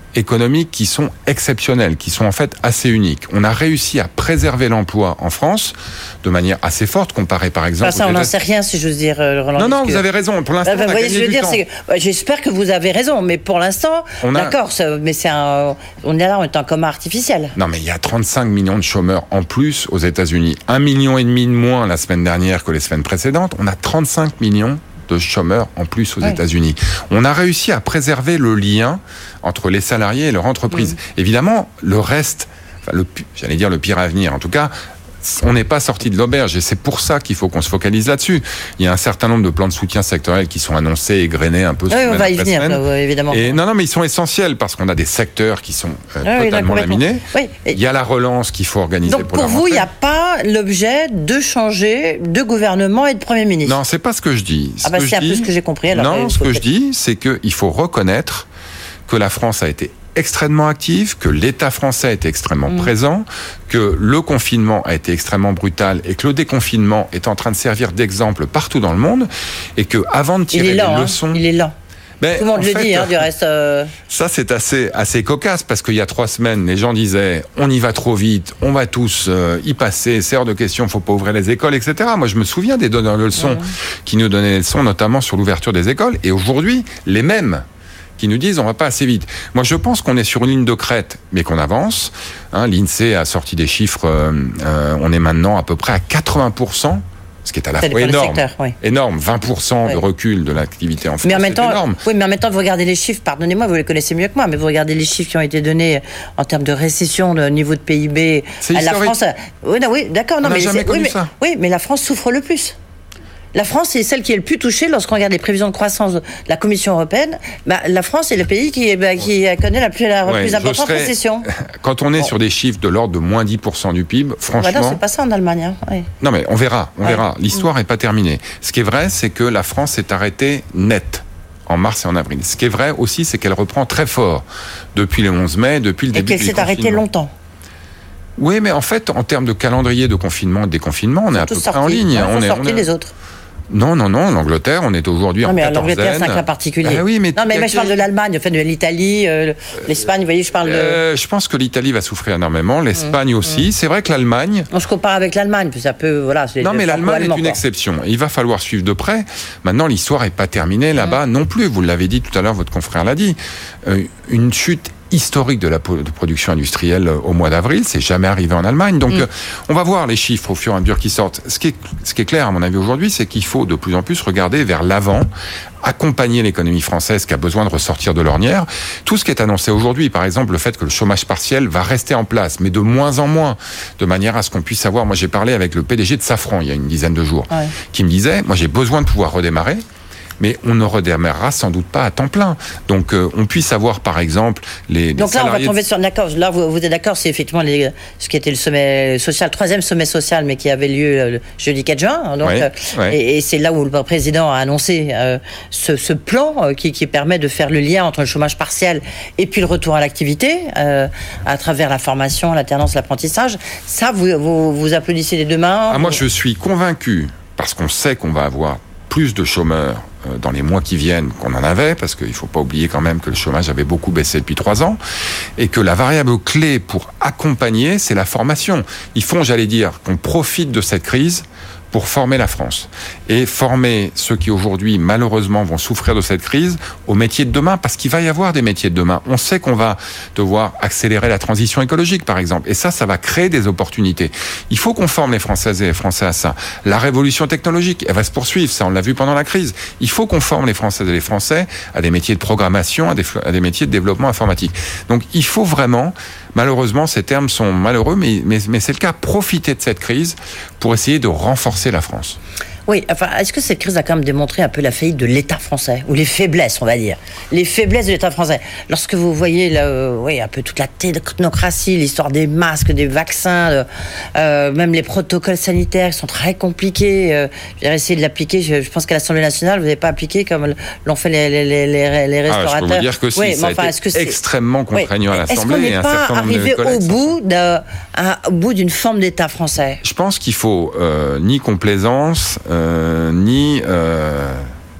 économiques qui sont exceptionnelles, qui sont en fait assez uniques. On a réussi à préserver l'emploi en France de manière assez forte, comparé par exemple... Enfin, ça, on n'en sait rien, si j'ose dire, Roland. Non, non, vous avez raison. Pour l'instant, bah, on a voyez, gagné je veux du dire, temps. c'est que, j'espère que vous avez raison, mais pour l'instant, On a... d'accord, ça, mais c'est un, on est là, on est en coma artificiel. Non, mais il y a trente-cinq millions de chômeurs en plus aux États-Unis. Un million et demi de moins la semaine dernière que les semaines précédentes. On a trente-cinq millions de chômeurs en plus aux oui. États-Unis. On a réussi à préserver le lien entre les salariés et leur entreprise. Mmh. Évidemment, le reste, enfin, le, j'allais dire le pire à venir, en tout cas, on n'est pas sorti de l'auberge et c'est pour ça qu'il faut qu'on se focalise là-dessus. Il y a un certain nombre de plans de soutien sectoriels qui sont annoncés et égrenés un peu. Oui, on va y venir, là, évidemment. Et non, non, mais ils sont essentiels parce qu'on a des secteurs qui sont euh, ah, totalement oui, laminés. Oui. Il y a la relance qu'il faut organiser. Donc pour, pour vous, il n'y a pas l'objet de changer de gouvernement et de Premier ministre. Non, c'est pas ce que je dis. Ce ah bah que c'est un dis, peu ce que j'ai compris. Alors, non, ce que je dis, c'est qu'il faut reconnaître que la France a été extrêmement active, que l'État français a été extrêmement mmh. présent, que le confinement a été extrêmement brutal et que le déconfinement est en train de servir d'exemple partout dans le monde et que avant de tirer lent, des hein. leçons... Il est lent. Ben, tout le monde le fait, dit, hein, du reste. Euh... Ça, c'est assez, assez cocasse parce qu'il y a trois semaines, les gens disaient on y va trop vite, on va tous euh, y passer, c'est hors de question, faut pas ouvrir les écoles, et cetera. Moi, je me souviens des donneurs de leçons mmh. qui nous donnaient des leçons, notamment sur l'ouverture des écoles. Et aujourd'hui, les mêmes qui nous disent on va pas assez vite. Moi, je pense qu'on est sur une ligne de crête, mais qu'on avance. Hein, l'INSEE a sorti des chiffres. Euh, euh, on est maintenant à peu près à quatre-vingts pour cent. Ce qui est à la fois énorme, secteur, oui. énorme, vingt pour cent oui. de recul de l'activité en France, mais en même temps, c'est énorme. Oui, mais en même temps, vous regardez les chiffres, pardonnez-moi, vous les connaissez mieux que moi, mais vous regardez les chiffres qui ont été donnés en termes de récession, de niveau de P I B. C'est à historique. La France, oui, non, oui, d'accord, non, on mais, jamais connu oui, mais, ça. oui, mais la France souffre le plus. La France est celle qui est le plus touchée lorsqu'on regarde les prévisions de croissance de la Commission européenne. Bah, la France est le pays qui, bah, qui connaît la plus, la ouais, plus importante serais, récession. Quand on est bon. sur des chiffres de l'ordre de moins dix pour cent du P I B, franchement... Bah non, c'est pas ça en Allemagne. Hein. Oui. Non, mais on verra, on ouais. verra. L'histoire n'est mmh. pas terminée. Ce qui est vrai, c'est que la France s'est arrêtée nette en mars et en avril. Ce qui est vrai aussi, c'est qu'elle reprend très fort depuis le onze mai, depuis le début du confinement. Et qu'elle s'est arrêtée longtemps. Oui, mais en fait, en termes de calendrier de confinement et de déconfinement, on est à peu près en ligne. Ouais, on est sortis on est... les autres. Non, non, non, l'Angleterre, on est aujourd'hui non, en mais quatorzaine. L'Angleterre, c'est un cas particulier. Ah oui, mais non, mais moi, je parle de l'Allemagne, en fait, de l'Italie, euh, l'Espagne, vous voyez, je parle de... Euh, je pense que l'Italie va souffrir énormément, l'Espagne mmh, aussi. Mmh. C'est vrai que l'Allemagne... On se compare avec l'Allemagne, puis ça peut... Voilà, c'est non, mais l'Allemagne est une quoi. exception. Il va falloir suivre de près. Maintenant, l'histoire n'est pas terminée là-bas mmh. non plus. Vous l'avez dit tout à l'heure, votre confrère l'a dit. Euh, une chute historique de la de production industrielle au mois d'avril, c'est jamais arrivé en Allemagne. Donc, mmh. euh, on va voir les chiffres au fur et à mesure qui sortent. Ce qui est, ce qui est clair, à mon avis, aujourd'hui, c'est qu'il faut de plus en plus regarder vers l'avant, accompagner l'économie française qui a besoin de ressortir de l'ornière. Tout ce qui est annoncé aujourd'hui, par exemple, le fait que le chômage partiel va rester en place, mais de moins en moins, de manière à ce qu'on puisse savoir. Moi, j'ai parlé avec le P D G de Safran il y a une dizaine de jours, ouais. qui me disait, moi, j'ai besoin de pouvoir redémarrer. Mais on ne redémarrera sans doute pas à temps plein. Donc, euh, on puisse avoir, par exemple, les, les Donc là, on va tomber de... sur... D'accord, là, vous, vous êtes d'accord, c'est effectivement les, ce qui était le sommet social, le troisième sommet social, mais qui avait lieu le jeudi quatre juin. Donc, ouais, euh, ouais. Et, et c'est là où le président a annoncé euh, ce, ce plan euh, qui, qui permet de faire le lien entre le chômage partiel et puis le retour à l'activité, euh, à travers la formation, l'alternance, l'apprentissage. Ça, vous, vous, vous applaudissez les deux mains. Ah, vous... Moi, je suis convaincu, parce qu'on sait qu'on va avoir plus de chômeurs dans les mois qui viennent qu'on en avait, parce qu'il ne faut pas oublier quand même que le chômage avait beaucoup baissé depuis trois ans, et que la variable clé pour accompagner, c'est la formation. Il faut, j'allais dire, qu'on profite de cette crise pour former la France et former ceux qui aujourd'hui malheureusement vont souffrir de cette crise aux métiers de demain, parce qu'il va y avoir des métiers de demain. On sait qu'on va devoir accélérer la transition écologique par exemple, et ça, ça va créer des opportunités. Il faut qu'on forme les Françaises et les Français à ça. La révolution technologique, elle va se poursuivre, ça on l'a vu pendant la crise. Il faut qu'on forme les Françaises et les Français à des métiers de programmation, à des, à des métiers de développement informatique. Donc il faut vraiment, malheureusement ces termes sont malheureux, mais, mais, mais c'est le cas, profiter de cette crise pour essayer de renforcer la France. Oui, enfin, est-ce que cette crise a quand même démontré un peu la faillite de l'État français, ou les faiblesses, on va dire, les faiblesses de l'État français? Lorsque vous voyez, là, euh, oui, un peu toute la technocratie, l'histoire des masques, des vaccins, euh, même les protocoles sanitaires qui sont très compliqués. Euh, j'ai essayé de l'appliquer. Je, je pense qu'à l'Assemblée nationale, vous n'avez pas appliqué comme l'ont fait les, les, les, les, les restaurateurs. Ah, je peux vous dire que si, oui, ça enfin, a été est-ce extrêmement contraignant oui. à l'Assemblée. Est-ce qu'on n'est pas arrivé au bout, d'un, à, au bout d'une forme d'État français? Je pense qu'il faut euh, ni complaisance, euh, ni euh,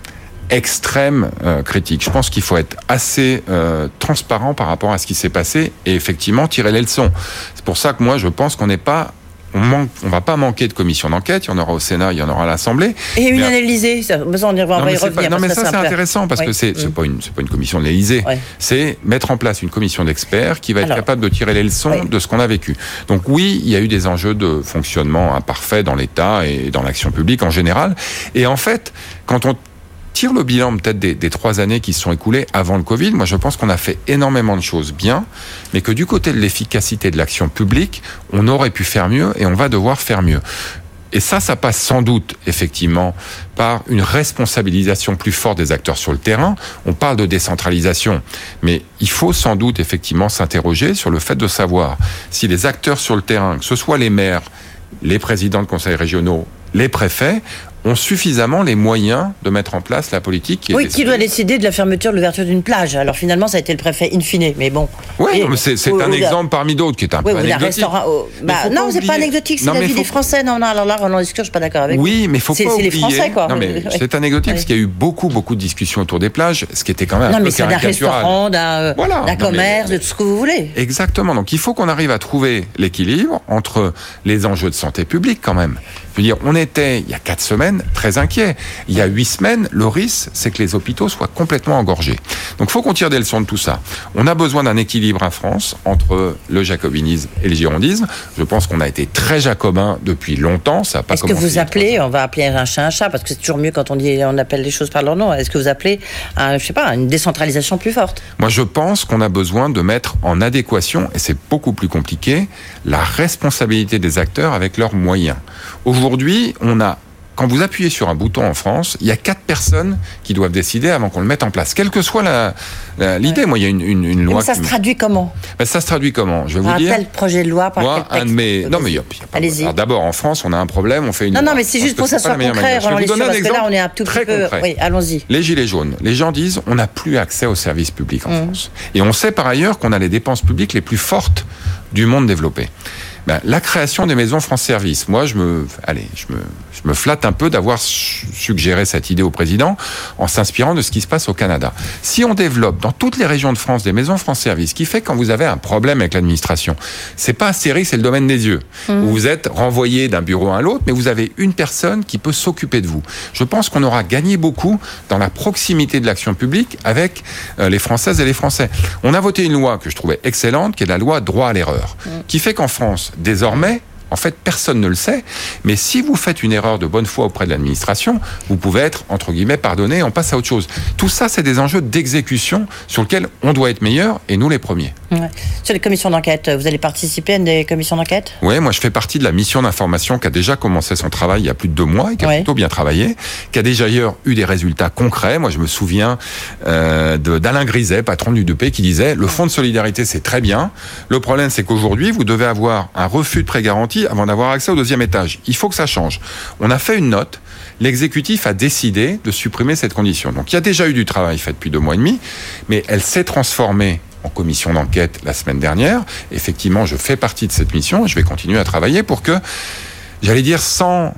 extrême euh, critique. Je pense qu'il faut être assez euh, transparent par rapport à ce qui s'est passé et effectivement tirer les leçons. C'est pour ça que moi, je pense qu'on n'est pas On manque, on va pas manquer de commission d'enquête. Il y en aura au Sénat, il y en aura à l'Assemblée. Et une mais, à l'Élysée. Ça, on, y va, on va y revenir. Pas, non, mais ça, ça c'est intéressant parce oui. que c'est, c'est, mmh. pas une, c'est pas une commission de l'Élysée. Ouais. C'est mettre en place une commission d'experts qui va être Alors, capable de tirer les leçons oui. de ce qu'on a vécu. Donc oui, il y a eu des enjeux de fonctionnement imparfait dans l'État et dans l'action publique en général. Et en fait, quand on tire le bilan peut-être des, des trois années qui se sont écoulées avant le Covid, moi je pense qu'on a fait énormément de choses bien, mais que du côté de l'efficacité de l'action publique, on aurait pu faire mieux et on va devoir faire mieux. Et ça, ça passe sans doute, effectivement, par une responsabilisation plus forte des acteurs sur le terrain. On parle de décentralisation, mais il faut sans doute, effectivement, s'interroger sur le fait de savoir si les acteurs sur le terrain, que ce soit les maires, les présidents de conseils régionaux, les préfets, ont suffisamment les moyens de mettre en place la politique qui est Oui, décidée. qui doit décider de la fermeture, de l'ouverture d'une plage. Alors finalement, ça a été le préfet in fine, mais bon. Oui, et, non, mais c'est, c'est ou, un ou exemple la... parmi d'autres qui est un oui, peu anecdotique. Restaurant, oh, bah, non, c'est pas anecdotique, c'est non, la vie faut... des Français. Non, non, alors là, Roland Lescure, je suis pas d'accord avec Oui, vous. mais il faut c'est, pas c'est oublier. C'est les Français, quoi. Non, mais oui. c'est anecdotique oui. parce qu'il y a eu beaucoup, beaucoup de discussions autour des plages, ce qui était quand même non, un peu caricatural. Non, mais c'est d'un restaurant, d'un, voilà. d'un commerce, mais... de tout ce que vous voulez. Exactement. Donc il faut qu'on arrive à trouver l'équilibre entre les enjeux de santé publique, quand même. Je veux dire, on était, il y a quatre semaines, très inquiets. Il y a huit semaines, le risque, c'est que les hôpitaux soient complètement engorgés. Donc, il faut qu'on tire des leçons de tout ça. On a besoin d'un équilibre en France entre le jacobinisme et le girondisme. Je pense qu'on a été très jacobin depuis longtemps. Ça a pas Est-ce que vous appelez, on va appeler un chat un chat, parce que c'est toujours mieux quand on dit, on appelle les choses par leur nom. Est-ce que vous appelez, un, je sais pas, une décentralisation plus forte? Moi, je pense qu'on a besoin de mettre en adéquation, et c'est beaucoup plus compliqué, la responsabilité des acteurs avec leurs moyens. Aujourd'hui, on a, quand vous appuyez sur un bouton en France, il y a quatre personnes qui doivent décider avant qu'on le mette en place. Quelle que soit la, la, l'idée, ouais. moi, il y a une, une, une loi. Mais ça qui... se traduit comment? Ben, ça se traduit comment? Je vais par vous dire. Par tel projet de loi, par moi, quel texte? un de mes. Non, mais il y a, il y a pas. Allez-y. Alors, d'abord, en France, on a un problème, on fait une. Non, loi. non, mais c'est juste pour que ça soit concret. Je vais vous donner un exemple. Là, on est un tout très petit peu. concret. Oui, allons-y. Les gilets jaunes. Les gens disent, on n'a plus accès aux services publics en mmh. France. Et on sait par ailleurs qu'on a les dépenses publiques les plus fortes du monde développé. Ben, la création des maisons France Service. Moi, je me, allez, je me, je me flatte un peu d'avoir suggéré cette idée au président en s'inspirant de ce qui se passe au Canada. Si on développe dans toutes les régions de France des maisons France Service, qui fait quand vous avez un problème avec l'administration, c'est pas Astérix, c'est le domaine des yeux. Mmh. Où vous êtes renvoyé d'un bureau à l'autre, mais vous avez une personne qui peut s'occuper de vous. Je pense qu'on aura gagné beaucoup dans la proximité de l'action publique avec euh, les Françaises et les Français. On a voté une loi que je trouvais excellente, qui est la loi droit à l'erreur, mmh. qui fait qu'en France, désormais, en fait, personne ne le sait, mais si vous faites une erreur de bonne foi auprès de l'administration, vous pouvez être, entre guillemets, pardonné, on passe à autre chose. Tout ça, c'est des enjeux d'exécution sur lesquels on doit être meilleur, et nous les premiers. Ouais. Sur les commissions d'enquête, vous allez participer à des commissions d'enquête ? Oui, moi je fais partie de la mission d'information qui a déjà commencé son travail il y a plus de deux mois, et qui a ouais. plutôt bien travaillé, qui a déjà ailleurs eu des résultats concrets. Moi je me souviens euh, de, d'Alain Griset, patron du U D P, qui disait « Le fonds de solidarité, c'est très bien. Le problème, c'est qu'aujourd'hui, vous devez avoir un refus de prêt garanti avant d'avoir accès au deuxième étage. Il faut que ça change. » On a fait une note. L'exécutif a décidé de supprimer cette condition. Donc il y a déjà eu du travail fait depuis deux mois et demi, mais elle s'est transformée en commission d'enquête la semaine dernière. Effectivement, je fais partie de cette mission et je vais continuer à travailler pour que, j'allais dire, sans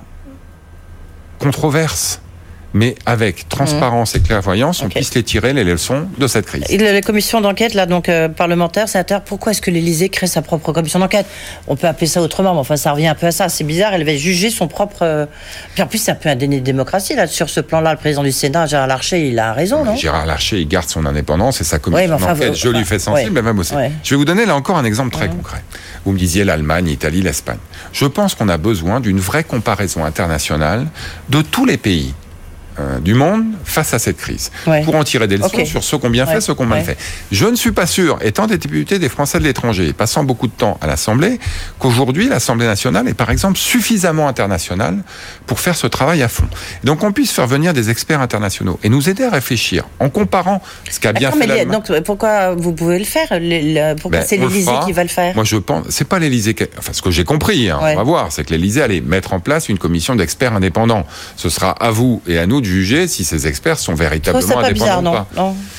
controverse, mais avec transparence mmh. et clairvoyance, okay. on puisse les tirer les leçons de cette crise. Et la commission d'enquête, là, donc euh, parlementaire, sénateur, pourquoi est-ce que l'Élysée crée sa propre commission d'enquête ? On peut appeler ça autrement, mais enfin, ça revient un peu à ça. C'est bizarre, elle va juger son propre. Euh... Puis en plus, c'est un peu un déni de démocratie, là. Sur ce plan-là, le président du Sénat, Gérard Larcher, il a raison, non ? Gérard Larcher, il garde son indépendance et sa commission ouais, enfin, d'enquête. Vous... Je lui fais sensible, ouais. mais même aussi. Ouais. Je vais vous donner là encore un exemple très mmh. concret. Vous me disiez l'Allemagne, l'Italie, l'Espagne. Je pense qu'on a besoin d'une vraie comparaison internationale de tous les pays du monde face à cette crise, ouais. pour en tirer des leçons okay. sur ceux qui ont bien ouais. fait, ceux qui ont mal ouais. fait. Je ne suis pas sûr, étant des députés des Français de l'étranger et passant beaucoup de temps à l'Assemblée, qu'aujourd'hui l'Assemblée nationale est par exemple suffisamment internationale pour faire ce travail à fond. Donc on puisse faire venir des experts internationaux et nous aider à réfléchir en comparant ce qu'a bien fait l'Allemagne. Donc pourquoi vous pouvez le faire les, Pourquoi ben, c'est l'Élysée qui va le faire ? Moi je pense, c'est pas l'Élysée qui... Enfin ce que j'ai compris, hein, ouais. on va voir, c'est que l'Élysée allait mettre en place une commission d'experts indépendants. Ce sera à vous et à nous de juger si ces experts sont véritablement indépendants bizarre, ou non pas. Non. Bon.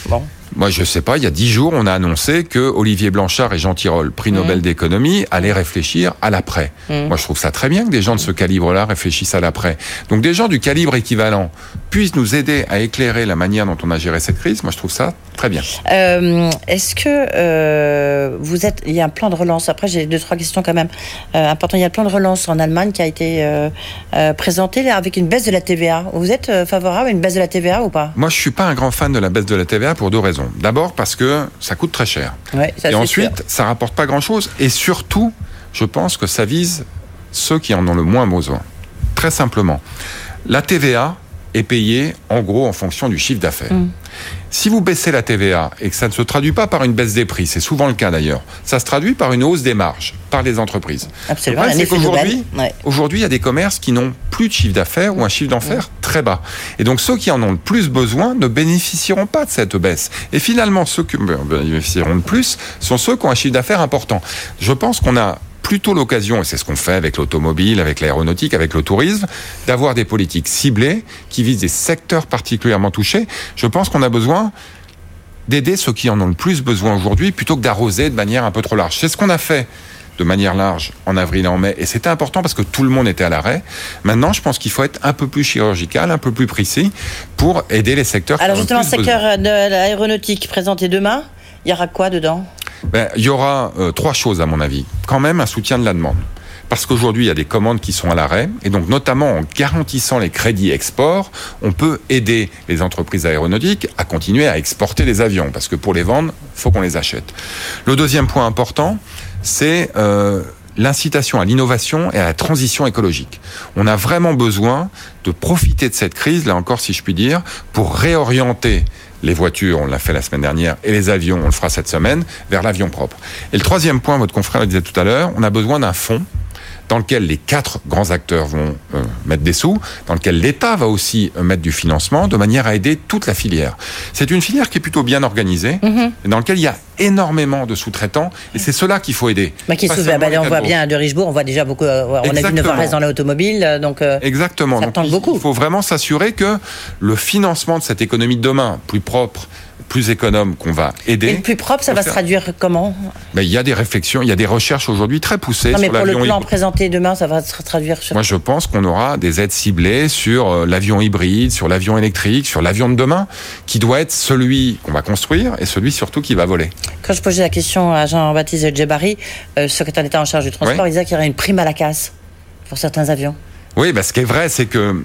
Moi, je sais pas, il y a dix jours, on a annoncé que Olivier Blanchard et Jean Tirole, prix Nobel mmh. d'économie, allaient réfléchir à l'après. Mmh. Moi, je trouve ça très bien que des gens de ce calibre-là réfléchissent à l'après. Donc, des gens du calibre équivalent puissent nous aider à éclairer la manière dont on a géré cette crise. Moi, je trouve ça très bien. Euh, est-ce que euh, vous êtes... Il y a un plan de relance. Après, j'ai deux, trois questions quand même euh, importantes. Il y a le plan de relance en Allemagne qui a été euh, euh, présenté là, avec une baisse de la T V A. Vous êtes euh, favorable à une baisse de la T V A ou pas ? Moi, je suis pas un grand fan de la baisse de la T V A pour deux raisons. D'abord parce que ça coûte très cher. Ouais, ça, et ensuite, sûr. ça rapporte pas grand-chose. Et surtout, je pense que ça vise ceux qui en ont le moins besoin. Très simplement. La T V A est payée, en gros, en fonction du chiffre d'affaires. Mmh. Si vous baissez la T V A et que ça ne se traduit pas par une baisse des prix, c'est souvent le cas d'ailleurs, ça se traduit par une hausse des marges par les entreprises. Absolument. C'est qu'aujourd'hui, ouais. aujourd'hui, il y a des commerces qui n'ont plus de chiffre d'affaires ou un chiffre d'affaires mmh. très bas. Et donc, ceux qui en ont le plus besoin ne bénéficieront pas de cette baisse. Et finalement, ceux qui bénéficieront le plus sont ceux qui ont un chiffre d'affaires important. Je pense qu'on a plutôt l'occasion, et c'est ce qu'on fait avec l'automobile, avec l'aéronautique, avec le tourisme, d'avoir des politiques ciblées qui visent des secteurs particulièrement touchés. Je pense qu'on a besoin d'aider ceux qui en ont le plus besoin aujourd'hui plutôt que d'arroser de manière un peu trop large. C'est ce qu'on a fait de manière large en avril et en mai, et c'était important parce que tout le monde était à l'arrêt. Maintenant, je pense qu'il faut être un peu plus chirurgical, un peu plus précis pour aider les secteurs qui Alors en ont justement, le plus secteur besoin. de l'aéronautique présenté demain, il y aura quoi dedans ? Ben, il y aura euh, trois choses à mon avis. Quand même un soutien de la demande. Parce qu'aujourd'hui, il y a des commandes qui sont à l'arrêt. Et donc, notamment en garantissant les crédits export, on peut aider les entreprises aéronautiques à continuer à exporter les avions. Parce que pour les vendre, il faut qu'on les achète. Le deuxième point important, c'est euh, l'incitation à l'innovation et à la transition écologique. On a vraiment besoin de profiter de cette crise, là encore, si je puis dire, pour réorienter les voitures, on l'a fait la semaine dernière, et les avions, on le fera cette semaine, vers l'avion propre. Et le troisième point, votre confrère le disait tout à l'heure, on a besoin d'un fonds dans lequel les quatre grands acteurs vont euh, mettre des sous, dans lequel l'État va aussi euh, mettre du financement, de manière à aider toute la filière. C'est une filière qui est plutôt bien organisée, mm-hmm. et dans laquelle il y a énormément de sous-traitants, et c'est cela qu'il faut aider. Bah, qui bah, bah, on voit bien de Richebourg, on voit déjà beaucoup, euh, on Exactement. a vu Novarez dans l'automobile, donc euh, Exactement. ça donc, tente il, beaucoup. Il faut vraiment s'assurer que le financement de cette économie de demain, plus propre, plus économe, qu'on va aider. Et le plus propre, ça va faire... se traduire comment ? Ben, il y a des réflexions, il y a des recherches aujourd'hui très poussées non, mais sur pour l'avion le plan hybride. présenté demain, ça va se traduire sur... Moi, je pense qu'on aura des aides ciblées sur euh, l'avion hybride, sur l'avion électrique, sur l'avion de demain, qui doit être celui qu'on va construire et celui surtout qui va voler. Quand je posais la question à Jean-Baptiste Djebari, euh, secrétaire d'État en charge du transport, oui. il disait qu'il y aurait une prime à la casse pour certains avions. Oui, ben, ce qui est vrai, c'est que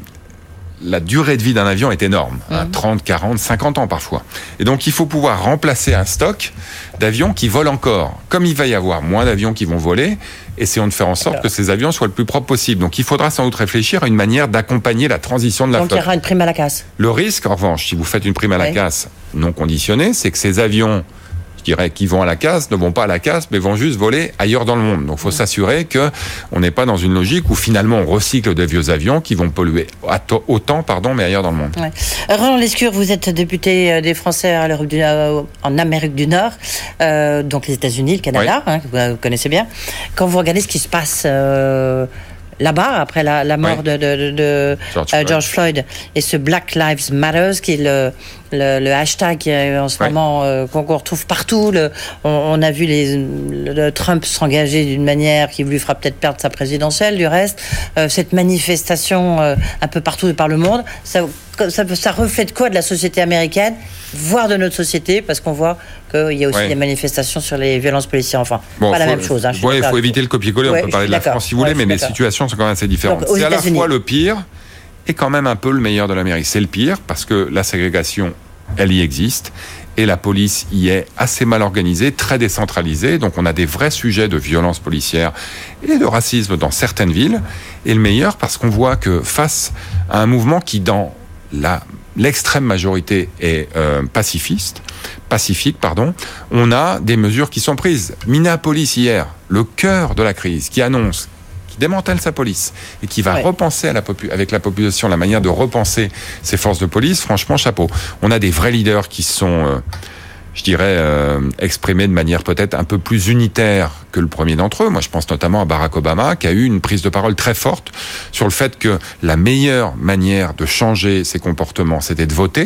la durée de vie d'un avion est énorme, mmh. hein, trente, quarante, cinquante ans parfois. Et donc il faut pouvoir remplacer un stock d'avions qui volent encore. Comme il va y avoir moins d'avions qui vont voler, essayons de faire en sorte Alors. que ces avions soient le plus propres possible. Donc il faudra sans doute réfléchir à une manière d'accompagner la transition de la donc, flotte. Donc il y aura une prime à la casse. Le risque, en revanche, si vous faites une prime à la oui. casse non conditionnée, c'est que ces avions, je dirais, qui vont à la casse, ne vont pas à la casse, mais vont juste voler ailleurs dans le monde. Donc, il faut mmh. s'assurer que on n'est pas dans une logique où finalement on recycle des vieux avions qui vont polluer autant, pardon, mais ailleurs dans le monde. Ouais. Roland Lescure, vous êtes député des Français à l'Europe du, euh, en Amérique du Nord, euh, donc les États-Unis, le Canada, oui. hein, que vous connaissez bien. Quand vous regardez ce qui se passe euh, là-bas, après la, la mort oui. de, de, de George, euh, George Floyd, et ce Black Lives Matter, qui est le Le, le hashtag euh, en ce ouais. moment euh, qu'on, qu'on retrouve partout. Le, on, on a vu les, le, Trump s'engager d'une manière qui lui fera peut-être perdre sa présidentielle. Du reste, euh, cette manifestation euh, un peu partout par le monde, ça, ça, ça reflète quoi de la société américaine, voire de notre société, parce qu'on voit qu'il y a aussi ouais. des manifestations sur les violences policières. Enfin, bon, pas faut, la même chose. Hein, il ouais, faut éviter le copier-coller. Ouais, on peut parler de la France si vous voulez, ouais, mais les situations sont quand même assez différentes. Donc, c'est à la fois le pire et quand même un peu le meilleur de l'Amérique. C'est le pire parce que la ségrégation, elle y existe et la police y est assez mal organisée, très décentralisée. Donc on a des vrais sujets de violence policière et de racisme dans certaines villes. Et le meilleur parce qu'on voit que face à un mouvement qui dans la, l'extrême majorité est euh, pacifiste, pacifique, pardon, on a des mesures qui sont prises. Minneapolis hier, le cœur de la crise, qui annonce démantèle sa police et qui va ouais. repenser à la popu- avec la population la manière de repenser ses forces de police, franchement, chapeau. On a des vrais leaders qui sont, euh, je dirais, euh, exprimés de manière peut-être un peu plus unitaire que le premier d'entre eux. Moi, je pense notamment à Barack Obama, qui a eu une prise de parole très forte sur le fait que la meilleure manière de changer ses comportements, c'était de voter,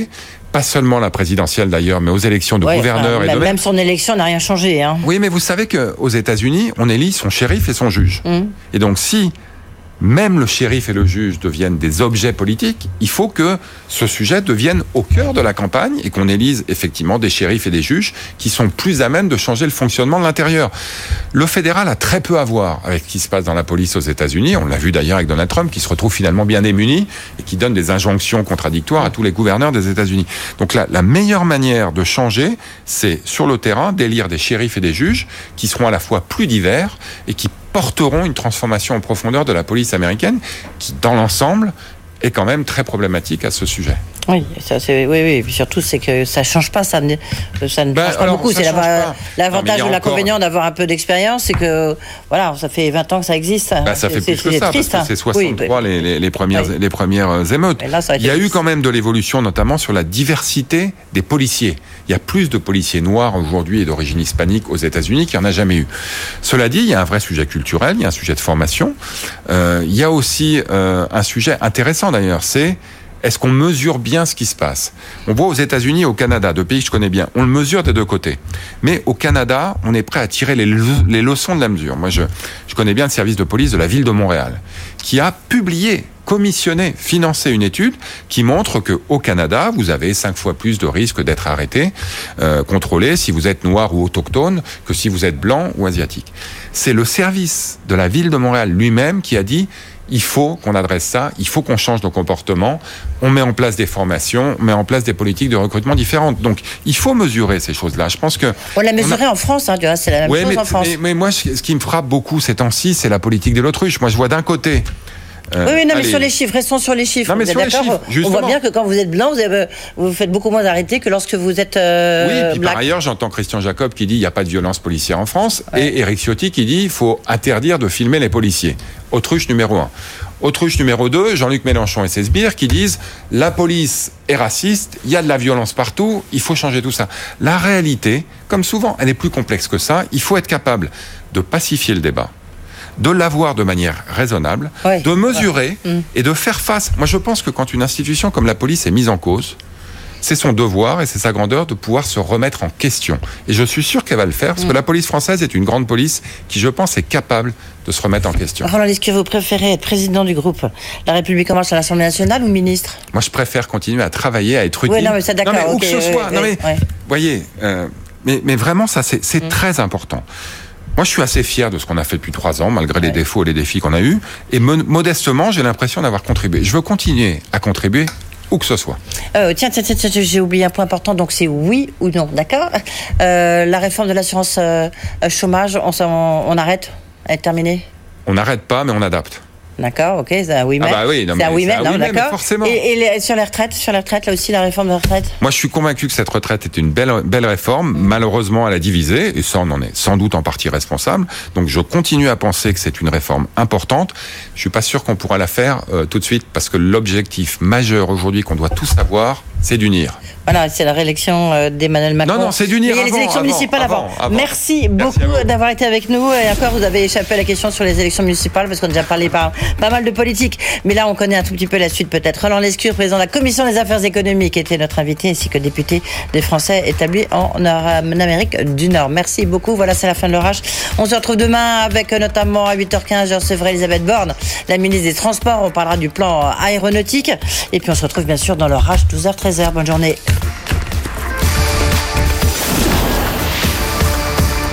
pas seulement la présidentielle d'ailleurs, mais aux élections de ouais, gouverneurs enfin, et même, de maires. Même son élection n'a rien changé. Hein. Oui, mais vous savez qu'aux États-Unis, on élit son shérif et son juge. Mmh. Et donc, si même le shérif et le juge deviennent des objets politiques, il faut que ce sujet devienne au cœur de la campagne et qu'on élise effectivement des shérifs et des juges qui sont plus à même de changer le fonctionnement de l'intérieur. Le fédéral a très peu à voir avec ce qui se passe dans la police aux États-Unis. On l'a vu d'ailleurs avec Donald Trump qui se retrouve finalement bien démuni et qui donne des injonctions contradictoires à tous les gouverneurs des États-Unis. Donc là, la meilleure manière de changer, c'est sur le terrain d'élire des shérifs et des juges qui seront à la fois plus divers et qui porteront une transformation en profondeur de la police américaine qui, dans l'ensemble, est quand même très problématique à ce sujet. Oui, ça, c'est, oui, oui. Et puis surtout, c'est que ça ne change pas, ça, ne, ça ne ben, change pas alors, beaucoup. C'est pas. l'avantage ou l'inconvénient encore... d'avoir un peu d'expérience, c'est que, voilà, ça fait vingt ans que ça existe. Ben, ça fait c'est, plus que ça, triste, parce que c'est soixante-trois oui, les, les, les, premières, oui. les premières émeutes. Là, il y a triste. eu quand même de l'évolution, notamment sur la diversité des policiers. Il y a plus de policiers noirs aujourd'hui et d'origine hispanique aux États-Unis qu'il n'y en a jamais eu. Cela dit, il y a un vrai sujet culturel, il y a un sujet de formation. Euh, il y a aussi euh, un sujet intéressant d'ailleurs, c'est est-ce qu'on mesure bien ce qui se passe ? On voit aux États-Unis et au Canada, deux pays que je connais bien, on le mesure des deux côtés. Mais au Canada, on est prêt à tirer les, le- les leçons de la mesure. Moi, je, je connais bien le service de police de la ville de Montréal, qui a publié, commissionné, financé une étude qui montre que au Canada, vous avez cinq fois plus de risques d'être arrêté, euh, contrôlé, si vous êtes noir ou autochtone, que si vous êtes blanc ou asiatique. C'est le service de la ville de Montréal lui-même qui a dit il faut qu'on adresse ça, il faut qu'on change nos comportements, on met en place des formations, on met en place des politiques de recrutement différentes. Donc, il faut mesurer ces choses-là. Je pense que... On l'a mesuré a... en France, hein, tu vois, c'est la même ouais, chose mais, en France. Mais, mais moi, ce qui me frappe beaucoup ces temps-ci, c'est la politique de l'autruche. Moi, je vois d'un côté... Euh, oui, oui, non, allez. mais sur les chiffres, restons sur les chiffres. Non, mais vous sur êtes les d'accord chiffres, on voit bien que quand vous êtes blanc, vous, avez, vous faites beaucoup moins arrêtés que lorsque vous êtes euh, oui, et puis black. Par ailleurs, j'entends Christian Jacob qui dit il n'y a pas de violence policière en France, ouais. et Éric Ciotti qui dit il faut interdire de filmer les policiers. Autruche numéro un. Autruche numéro deux, Jean-Luc Mélenchon et ses sbires qui disent la police est raciste, il y a de la violence partout, il faut changer tout ça. La réalité, comme souvent, elle est plus complexe que ça. Il faut être capable de pacifier le débat, de l'avoir de manière raisonnable, ouais, de mesurer ouais. et de faire face. Moi, je pense que quand une institution comme la police est mise en cause, c'est son devoir et c'est sa grandeur de pouvoir se remettre en question. Et je suis sûr qu'elle va le faire, parce mmh. que la police française est une grande police qui, je pense, est capable de se remettre en question. Roland, est-ce que vous préférez être président du groupe La République En Marche à l'Assemblée nationale ou ministre ? Moi, je préfère continuer à travailler, à être utile. Oui, non, mais c'est d'accord. Non, mais okay, où que ce oui, soit. Oui, non, mais, oui. voyez, euh, mais, mais vraiment, ça, c'est, c'est mmh. très important. Moi, je suis assez fier de ce qu'on a fait depuis trois ans, malgré ouais. les défauts et les défis qu'on a eus. Et me, modestement, j'ai l'impression d'avoir contribué. Je veux continuer à contribuer où que ce soit. Euh, tiens, tiens, tiens, tiens, j'ai oublié un point important, donc c'est oui ou non, d'accord ? euh, La réforme de l'assurance euh, chômage, on, on, on arrête ? Elle est terminée ? On n'arrête pas, mais on adapte. D'accord, ok, c'est un oui mais. Ah bah oui, non, c'est un oui mais, non, oui mais, d'accord. Mais forcément. Et, et les, sur les retraites, sur les retraites, là aussi la réforme de la retraite. Moi, je suis convaincu que cette retraite est une belle, belle réforme. Mmh. Malheureusement, elle a divisé, et ça, on en est sans doute en partie responsable. Donc, je continue à penser que c'est une réforme importante. Je suis pas sûr qu'on pourra la faire euh, tout de suite, parce que l'objectif majeur aujourd'hui qu'on doit tous avoir, c'est d'unir. Voilà, c'est la réélection euh, d'Emmanuel Macron. Non, non, c'est d'unir. Mais il y a les élections avant, municipales avant. avant, avant. Merci, Merci beaucoup d'avoir été avec nous. Et encore, vous avez échappé à la question sur les élections municipales, parce qu'on a déjà parlé par pas mal de politique. Mais là, on connaît un tout petit peu la suite, peut-être. Roland Lescure, président de la Commission des affaires économiques, était notre invité, ainsi que député des Français établis en Amérique du Nord. Merci beaucoup. Voilà, c'est la fin de l'orage. On se retrouve demain avec notamment à huit heures quinze, je recevrai Elisabeth Borne, la ministre des Transports. On parlera du plan aéronautique. Et puis, on se retrouve bien sûr dans l'orage, douze heures treize heures. Bonne journée.